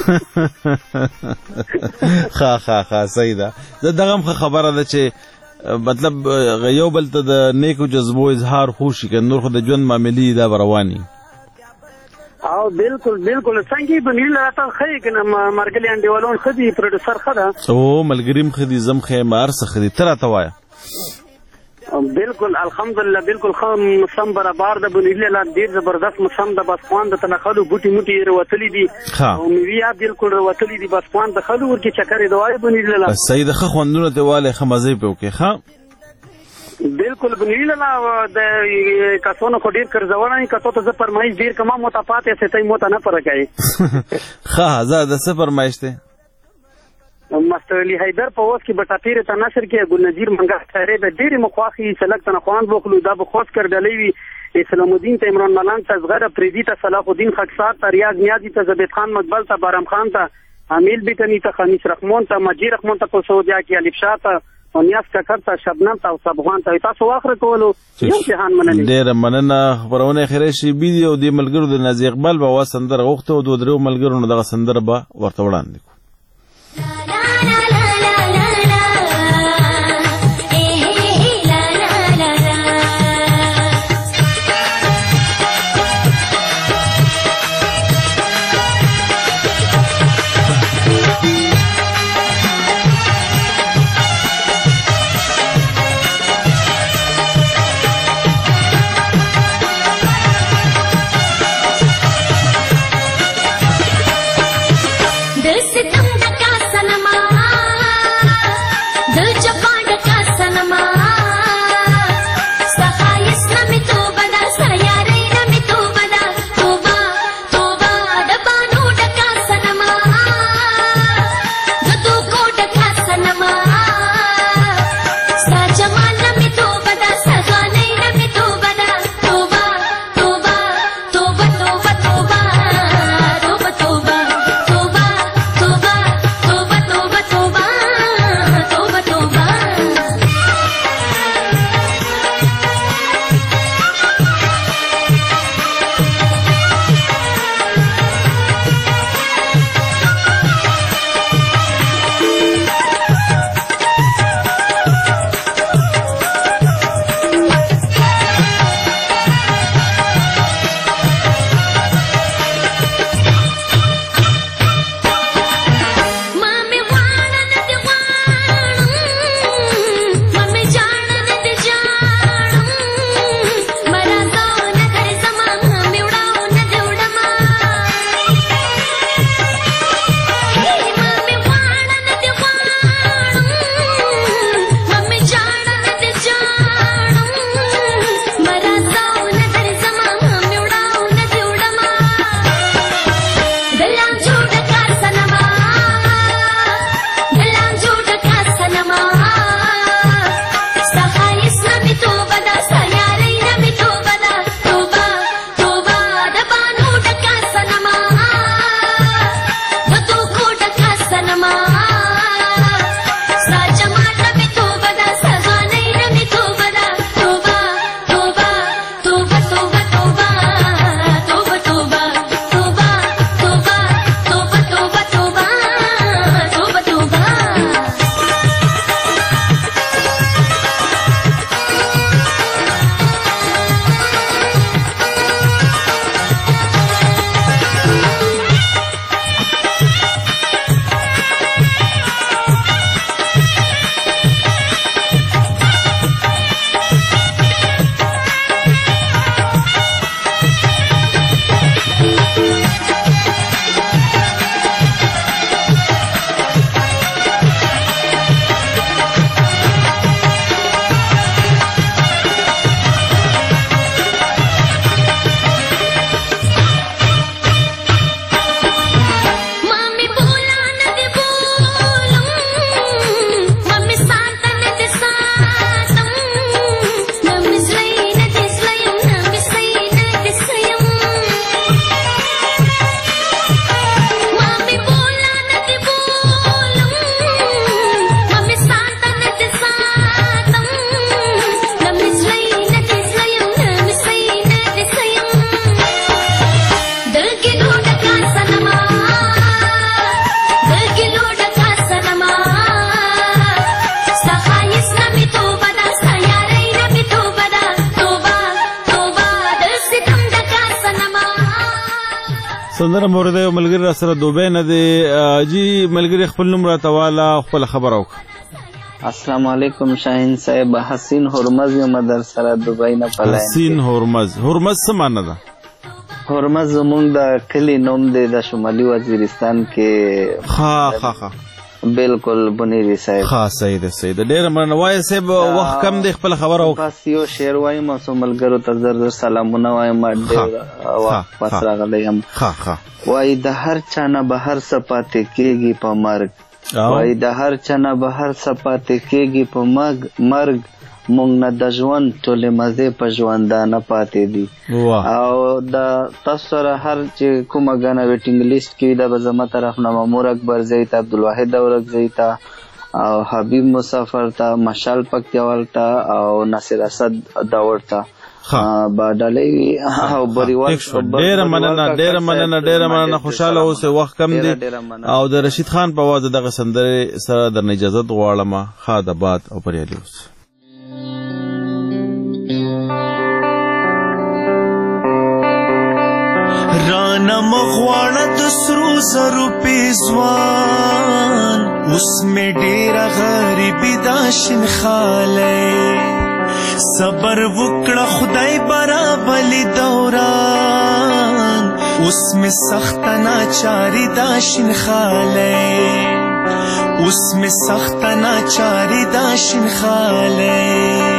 ها ها ها صحیح ده دغه خبره ده چې مطلب یو بل ته د نیکو جذبو اظهار خوشي کنه نور خو د ژوند معاملې دا رواني او بالکل بالکل څنګه بنيري لاله ته خې کنه مرګلي انډیوالون خدي پروډوسر خدا او ملګریم خدي زم خیمار څخه دي تر اتوایا بالکل الحمدلله بالکل خام سم برابر د بنيري لاله ډیر زبردست مسم د بسخوان د تنخلو بوټي موټي وروتلي دي او میویا بالکل وروتلي دي بسخوان د خلو ورکی چکرې دوای بنيري لاله سید خ خوندونه دیواله خمزه په کې ها بالکل بنيري لاله د کسونو کو ډیر کرځونه کته ته فرمایش ډیر کما متفاوت ستای مت نه پرګای ها زاد څه فرمایش ته مستر علی حیدر په اوس کې بټاپیر ته نشر کې ګل نذیر منګه سره د ډېری مخاخي سلک تن خوان بوخلو دا بخوس کړدلې وی اسلام الدین ته عمران ملنګ ته صغره پریدی ته صلاح الدین خاکسار ته ریاض نیازی ته زبید خان مقبل ته بارم خان ته امیل بیتنی ته خمیس رحمان ته مجید رحمان ته په سعودیا کې الف شاه ته او نیاز ککر ته شبنم ته او سبغان ته تاسو واخره کولو یو جهان مننه ډېره مننه خبرونه خیره شي بي دي او د ملګرو د نازي اقبال به وا سندره غوښته او دوه درو ملګرو نو دغه سندره به ورته وړاندې کړو سندره مورده یو ملګری را سره دوبۍ نه دی جی ملګری خپل نوم راته واله خپل خبره وکړه. السلام علیکم شاهین صاحب، حسین هرمز یم در سره دوبۍ نه پلاین. حسین هرمز هرمز څه معنی ده؟ هرمز زمونږ د کلی نوم دی د شمالي وزیرستان کې. ها ها ها بالکل بنيري صاحب. ها صحیح ده صحیح ده. ډېر مننه وای صاحب، وخت کم دی خپل خبره وکړه. بس یو شعر وایم او ملګرو ته زر زر سلامونه وایم. ډېر وخت پس راغلی یم. وای د هر چا نه به هر څه پاتې کېږي په مرګ، وای د هر چا نه به هر څه پاتې کېږي په مرګ، مونږ نه د ژوند ټولې مزې په ژوندانه پاتې دي. او د تاسو سره هر چې کومه ګڼه ویټینګ لیست کې دا به زما طرف نه مامور اکبر زی ته، عبدالواحد اورکزی ته او حبیب مسافر ته، مشال پکتیوال ته او ناصر اسد داور ته با ډالۍ او بریوال. ډېره مننه ډېره مننه ډېره مننه. خوشحاله اوسئ، وخت کم دی او د رشید خان په اواز دغه سندرې سره درنه اجازت غواړم. ښاد آباد او بریالي اوسئ. رانا مغواړه د سرو زرو پیزوان، اوس مې ډېره غریبي دا شینخالی. صبر وکړه خدای برابلی دوران، اوس مې سخته ناچاري دا شینخالی. اوس مې سخته ناچاري دا شینخالی.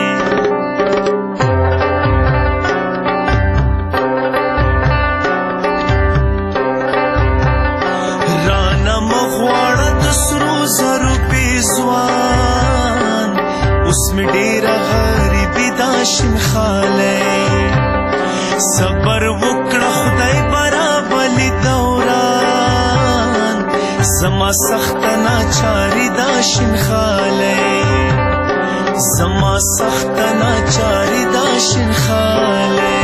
زرو پیزوان، اوس مې ډېره غریبي دا شینخالی. صبر وکړه خدای برابلی دوران، زما سخته ناچاري دا شینخالی. زما سخته ناچاري دا شینخالی.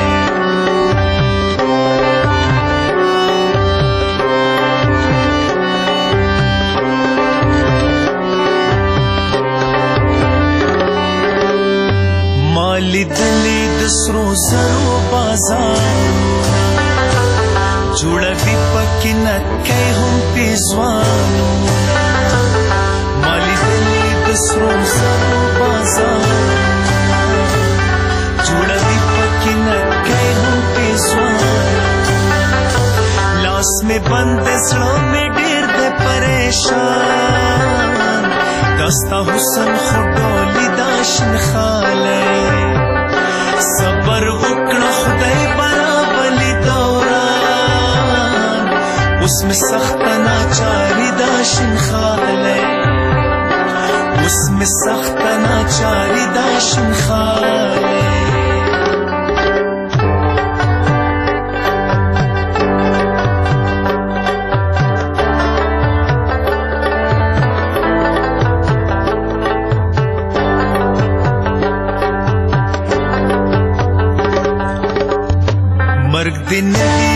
لیدلی د سرو زرو بازارونه، جوړوي پکې نکۍ هم پیزوانونه. ما لیدلی د سرو زرو بازارونه، جوړوي پکې نکۍ هم پیزوانونه. لاس مې بند دی زړه مې ډېر دی پریشان، دا ستا حسن خو ډولي دا شینخالی. صبر وکړه خدای برابلی دوران، اوس مې سخته ناچاري دا شینخالی. اوس مې سخته ناچاري دا شینخالی. مرګ دې نه